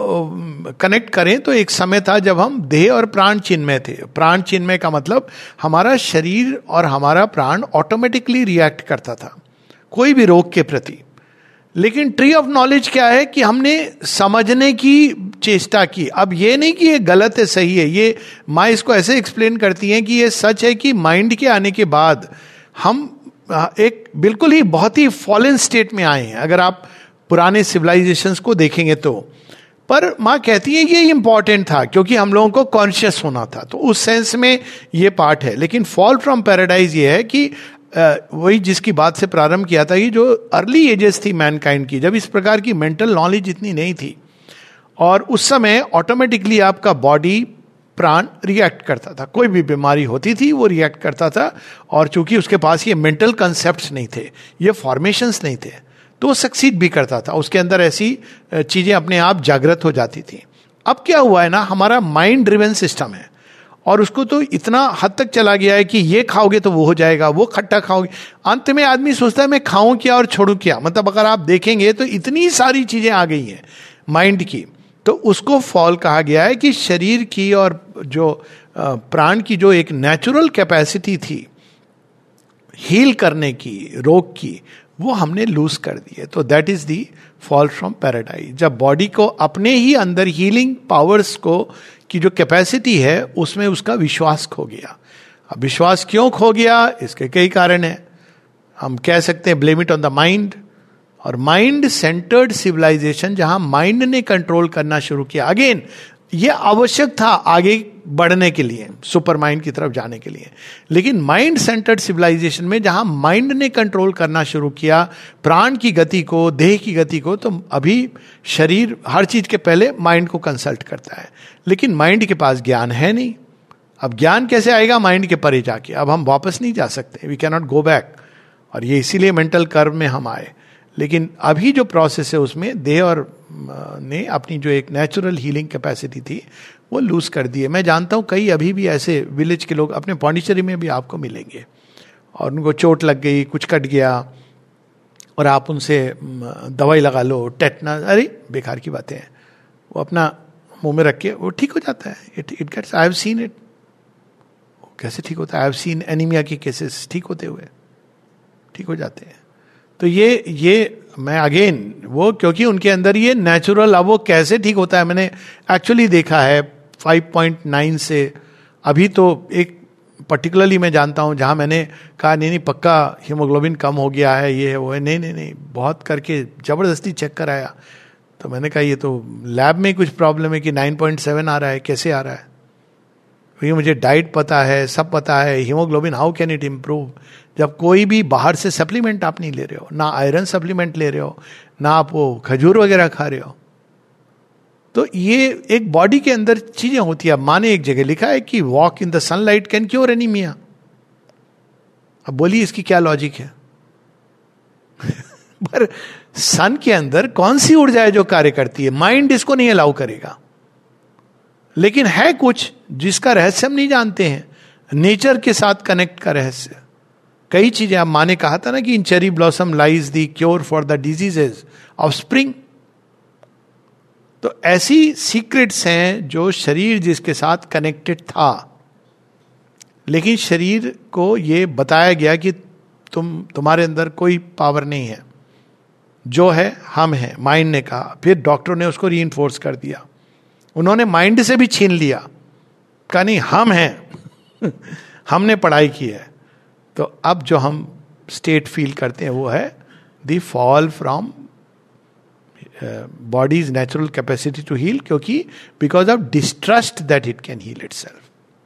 हम कनेक्ट करें तो एक समय था जब हम देह और प्राण चिन्मय थे। प्राण चिन्मय का मतलब हमारा शरीर और हमारा प्राण ऑटोमेटिकली रिएक्ट करता था कोई भी रोग के प्रति। लेकिन ट्री ऑफ नॉलेज क्या है कि हमने समझने की चेष्टा की। अब ये नहीं कि ये गलत है सही है, ये माँ इसको ऐसे एक्सप्लेन करती हैं कि ये सच है कि माइंड के आने के बाद हम एक बिल्कुल ही बहुत ही फॉलन स्टेट में आए हैं, अगर आप पुराने सिविलाइजेशंस को देखेंगे तो। पर माँ कहती है ये इंपॉर्टेंट था क्योंकि हम लोगों को कॉन्शियस होना था, तो उस सेंस में ये पार्ट है। लेकिन फॉल फ्रॉम पैराडाइज ये है कि वही जिसकी बात से प्रारंभ किया था कि जो अर्ली एजेस थी मैनकाइंड की, जब इस प्रकार की मेंटल नॉलेज इतनी नहीं थी, और उस समय ऑटोमेटिकली आपका बॉडी प्राण रिएक्ट करता था, कोई भी बीमारी होती थी वो रिएक्ट करता था। और चूंकि उसके पास ये मेंटल कंसेप्ट्स नहीं थे, ये फॉर्मेशंस नहीं थे, तो वो सक्सीड भी करता था, उसके अंदर ऐसी चीजें अपने आप जागृत हो जाती थी। अब क्या हुआ है ना, हमारा माइंड ड्रिवन सिस्टम है और उसको तो इतना हद तक चला गया है कि ये खाओगे तो वो हो जाएगा, वो खट्टा खाओगे। अंत में आदमी सोचता है मैं खाऊं क्या और छोड़ूं क्या। मतलब अगर आप देखेंगे तो इतनी सारी चीजें आ गई हैं माइंड की। तो उसको फॉल कहा गया है कि शरीर की और जो प्राण की जो एक नेचुरल कैपेसिटी थी हील करने की, रोग की, वो हमने लूज कर दी है। तो that is the fall from paradise. जब बॉडी को अपने ही अंदर हीलिंग पावर्स को की जो कैपेसिटी है उसमें उसका विश्वास खो गया। अब विश्वास क्यों खो गया, इसके कई कारण हैं। हम कह सकते हैं blame it on the mind, और माइंड सेंटर्ड सिविलाइजेशन जहां माइंड ने कंट्रोल करना शुरू किया। अगेन ये आवश्यक था आगे बढ़ने के लिए, सुपर माइंड की तरफ जाने के लिए। लेकिन माइंड सेंटर्ड सिविलाइजेशन में जहां माइंड ने कंट्रोल करना शुरू किया प्राण की गति को, देह की गति को, तो अभी शरीर हर चीज के पहले माइंड को कंसल्ट करता है। लेकिन माइंड के पास ज्ञान है नहीं। अब ज्ञान कैसे आएगा माइंड के परे जाके? अब हम वापस नहीं जा सकते, we can not go back. और ये इसीलिए मेंटल कर्व में हम आए। लेकिन अभी जो प्रोसेस है उसमें देह और ने अपनी जो एक नेचुरल हीलिंग कैपेसिटी थी वो लूज कर दी है. मैं जानता हूँ कई अभी भी ऐसे विलेज के लोग अपने पौंडीचेरी में भी आपको मिलेंगे, और उनको चोट लग गई, कुछ कट गया, और आप उनसे दवाई लगा लो, टेटनस, अरे बेकार की बातें हैं, वो अपना मुंह में रख के वो ठीक हो जाता है. It gets, I have seen it. कैसे ठीक होता है? आई हैव सीन एनीमिया के केसेस ठीक होते हुए, ठीक हो जाते हैं. तो ये मैं अगेन वो, क्योंकि उनके अंदर ये नेचुरल, अब वो कैसे ठीक होता है मैंने एक्चुअली देखा है. 5.9 से अभी तो एक पर्टिकुलरली मैं जानता हूं जहां मैंने कहा नहीं पक्का हीमोग्लोबिन कम हो गया है, ये है वो है, नहीं बहुत करके जबरदस्ती चेक कराया तो मैंने कहा ये तो लैब में कुछ प्रॉब्लम है कि 9.7 आ रहा है, कैसे आ रहा है? क्योंकि मुझे डाइट पता है, सब पता है, haemoglobin how can it improve. जब कोई भी बाहर से सप्लीमेंट आप नहीं ले रहे हो, ना आयरन सप्लीमेंट ले रहे हो, ना आप वो खजूर वगैरह खा रहे हो, तो ये एक बॉडी के अंदर चीजें होती है. माँ ने एक जगह लिखा है कि walk in the sunlight can cure anaemia. अब बोलिए इसकी क्या लॉजिक है? पर सन के अंदर कौन सी ऊर्जा है जो कार्य करती है? माइंड इसको नहीं अलाउ करेगा, लेकिन है कुछ जिसका रहस्य हम नहीं जानते हैं. नेचर के साथ कनेक्ट का रहस्य, कई चीजें. अब माँ ने कहा था ना कि in cherry blossom lies the cure for the diseases of spring. तो ऐसी सीक्रेट्स हैं जो शरीर जिसके साथ कनेक्टेड था, लेकिन शरीर को ये बताया गया कि तुम्हारे अंदर कोई पावर नहीं है, जो है हम हैं. माइंड ने कहा, फिर डॉक्टरों ने उसको रीइंफोर्स कर दिया. उन्होंने माइंड से भी छीन लिया, कहा नहीं हम हैं. हमने पढ़ाई की है. तो अब जो हम स्टेट फील करते हैं वो है the fall from body's natural capacity to heal, क्योंकि because of distrust that it can heal itself.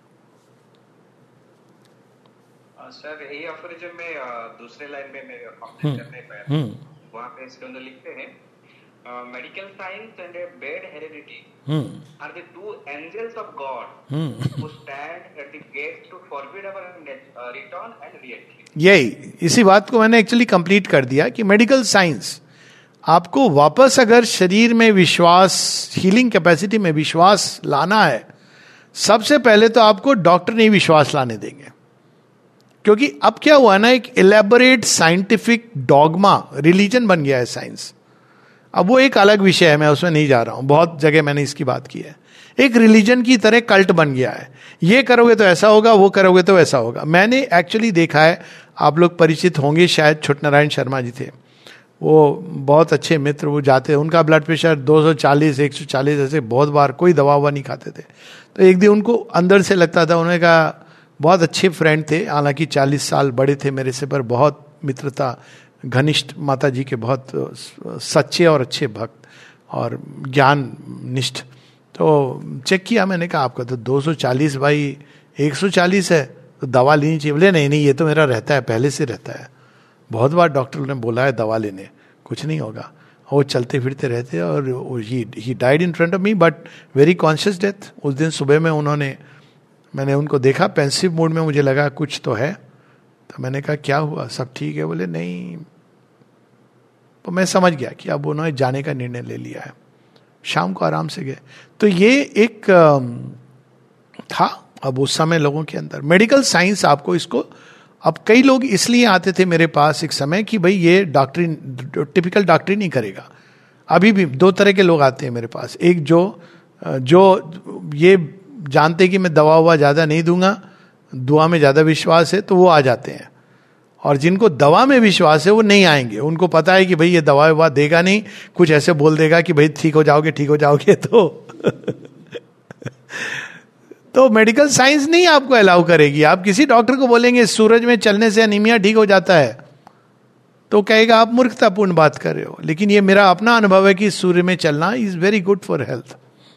Sir यही अफोरिज्म में दूसरे लाइन में मैं कंप्लीट कर नहीं पाया. वहां पे स्कंद लिखते हैं medical science and bad heredity are the two angels of God who stand at the gate to forbid our return and reentry. यही इसी बात को मैंने एक्चुअली कंप्लीट कर दिया कि मेडिकल साइंस आपको वापस अगर शरीर में विश्वास, हीलिंग कैपेसिटी में विश्वास लाना है, सबसे पहले तो आपको डॉक्टर नहीं विश्वास लाने देंगे. क्योंकि अब क्या हुआ ना, एक इलेबोरेट साइंटिफिक डॉगमा रिलीजन बन गया है साइंस. अब वो एक अलग विषय है, मैं उसमें नहीं जा रहा हूं, बहुत जगह मैंने इसकी बात की है. एक रिलीजन की तरह कल्ट बन गया है, ये करोगे तो ऐसा होगा, वो करोगे तो वैसा होगा. मैंने एक्चुअली देखा है, आप लोग परिचित होंगे शायद, छुट नारायण शर्मा जी थे, वो बहुत अच्छे मित्र. वो जाते, उनका ब्लड प्रेशर 240 140 ऐसे, बहुत बार कोई दवा ववा नहीं खाते थे. तो एक दिन उनको अंदर से लगता था, उन्होंने कहा, बहुत अच्छे फ्रेंड थे, हालांकि 40 साल बड़े थे मेरे से, पर बहुत मित्रता, घनिष्ठ, माता जी के बहुत सच्चे और अच्छे भक्त और ज्ञान निष्ठ. तो चेक किया, मैंने कहा आपका तो 240 बाई 140 है, तो दवा लेनी चाहिए. बोले नहीं ये तो मेरा रहता है, पहले से रहता है, बहुत बार डॉक्टर ने बोला है दवा लेने, कुछ नहीं होगा. वो चलते फिरते रहते, और he died in front of me but very conscious death. उस दिन सुबह में मैंने उनको देखा पेंसिव मूड में, मुझे लगा कुछ तो है. तो मैंने कहा क्या हुआ, सब ठीक है? बोले नहीं. तो मैं समझ गया कि अब उन्होंने जाने का निर्णय ले लिया है. शाम को आराम से गए. तो ये एक था अब उस समय लोगों के अंदर मेडिकल साइंस. आपको इसको, अब कई लोग इसलिए आते थे मेरे पास एक समय कि भाई ये डॉक्टरी, टिपिकल डॉक्टरी नहीं करेगा. अभी भी 2 तरह के लोग आते हैं मेरे पास. एक जो ये जानते कि मैं दवा हुआ ज्यादा नहीं दूंगा, दुआ में ज्यादा विश्वास है, तो वो आ जाते हैं. और जिनको दवा में विश्वास है वो नहीं आएंगे. उनको पता है कि भाई ये दवा ववा देगा नहीं, कुछ ऐसे बोल देगा कि भाई ठीक हो जाओगे तो मेडिकल साइंस नहीं आपको अलाउ करेगी. आप किसी डॉक्टर को बोलेंगे सूरज में चलने से एनीमिया ठीक हो जाता है, तो कहेगा आप मूर्खतापूर्ण बात कर रहे हो. लेकिन ये मेरा अपना अनुभव है कि सूर्य में चलना is very good for health.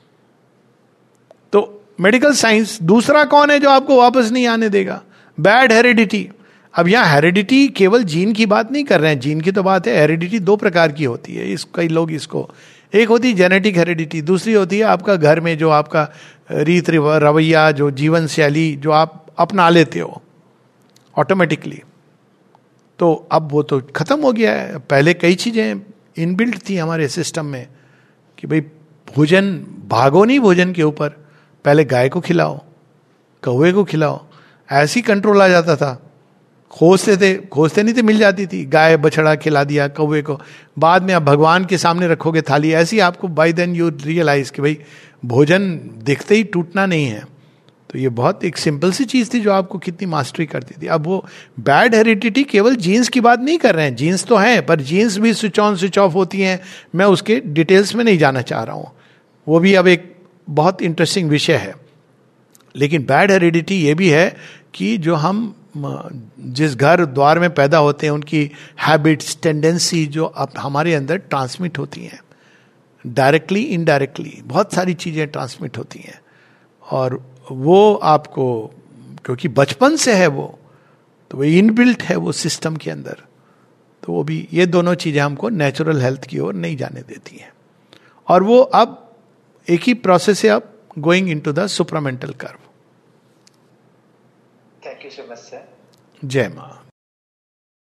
तो मेडिकल साइंस. दूसरा कौन है जो आपको वापस नहीं आने देगा? Bad heredity. अब यहां हेरिडिटी केवल जीन की बात नहीं कर रहे हैं, जीन की तो बात है. हेरिडिटी 2 प्रकार की होती है. कई लोग इसको, एक होती है जेनेटिक हेरिडिटी, दूसरी होती है आपका घर में जो आपका रीत रवैया, जो जीवन शैली जो आप अपना लेते हो ऑटोमेटिकली. तो अब वो तो खत्म हो गया है। पहले कई चीजें इनबिल्ट थी हमारे सिस्टम में कि भाई भोजन, भागो नहीं भोजन के ऊपर, पहले गाय को खिलाओ, कौवे को खिलाओ, ऐसी कंट्रोल आ जाता था। खोजते नहीं थे, मिल जाती थी, गाय बछड़ा खिला दिया कौवे को, बाद में आप भगवान के सामने रखोगे थाली, ऐसी आपको बाय देन यू रियलाइज कि भाई भोजन देखते ही टूटना नहीं है। तो ये बहुत एक सिंपल सी चीज थी जो आपको कितनी मास्टरी करती थी। अब वो बैड हेरिडिटी, केवल जीन्स की बात नहीं कर रहे हैं, जीन्स तो हैं पर जीन्स भी स्विच ऑन स्विच ऑफ होती हैं, मैं उसके डिटेल्स में नहीं जाना चाह रहा हूं, वो भी अब एक बहुत इंटरेस्टिंग विषय है। लेकिन बैड हेरिडिटी ये भी है कि जो हम जिस घर द्वार में पैदा होते हैं उनकी हैबिट्स, टेंडेंसी जो अब हमारे अंदर ट्रांसमिट होती हैं, डायरेक्टली इनडायरेक्टली बहुत सारी चीजें ट्रांसमिट होती हैं, और वो आपको, क्योंकि बचपन से है वो, तो वो इनबिल्ट है वो सिस्टम के अंदर। तो वो भी, ये दोनों चीजें हमको नेचुरल हेल्थ की ओर नहीं जाने देती हैं। और वो अब एक ही प्रोसेस है, अब going into the supramental curve. Thank you so much sir. जय मां।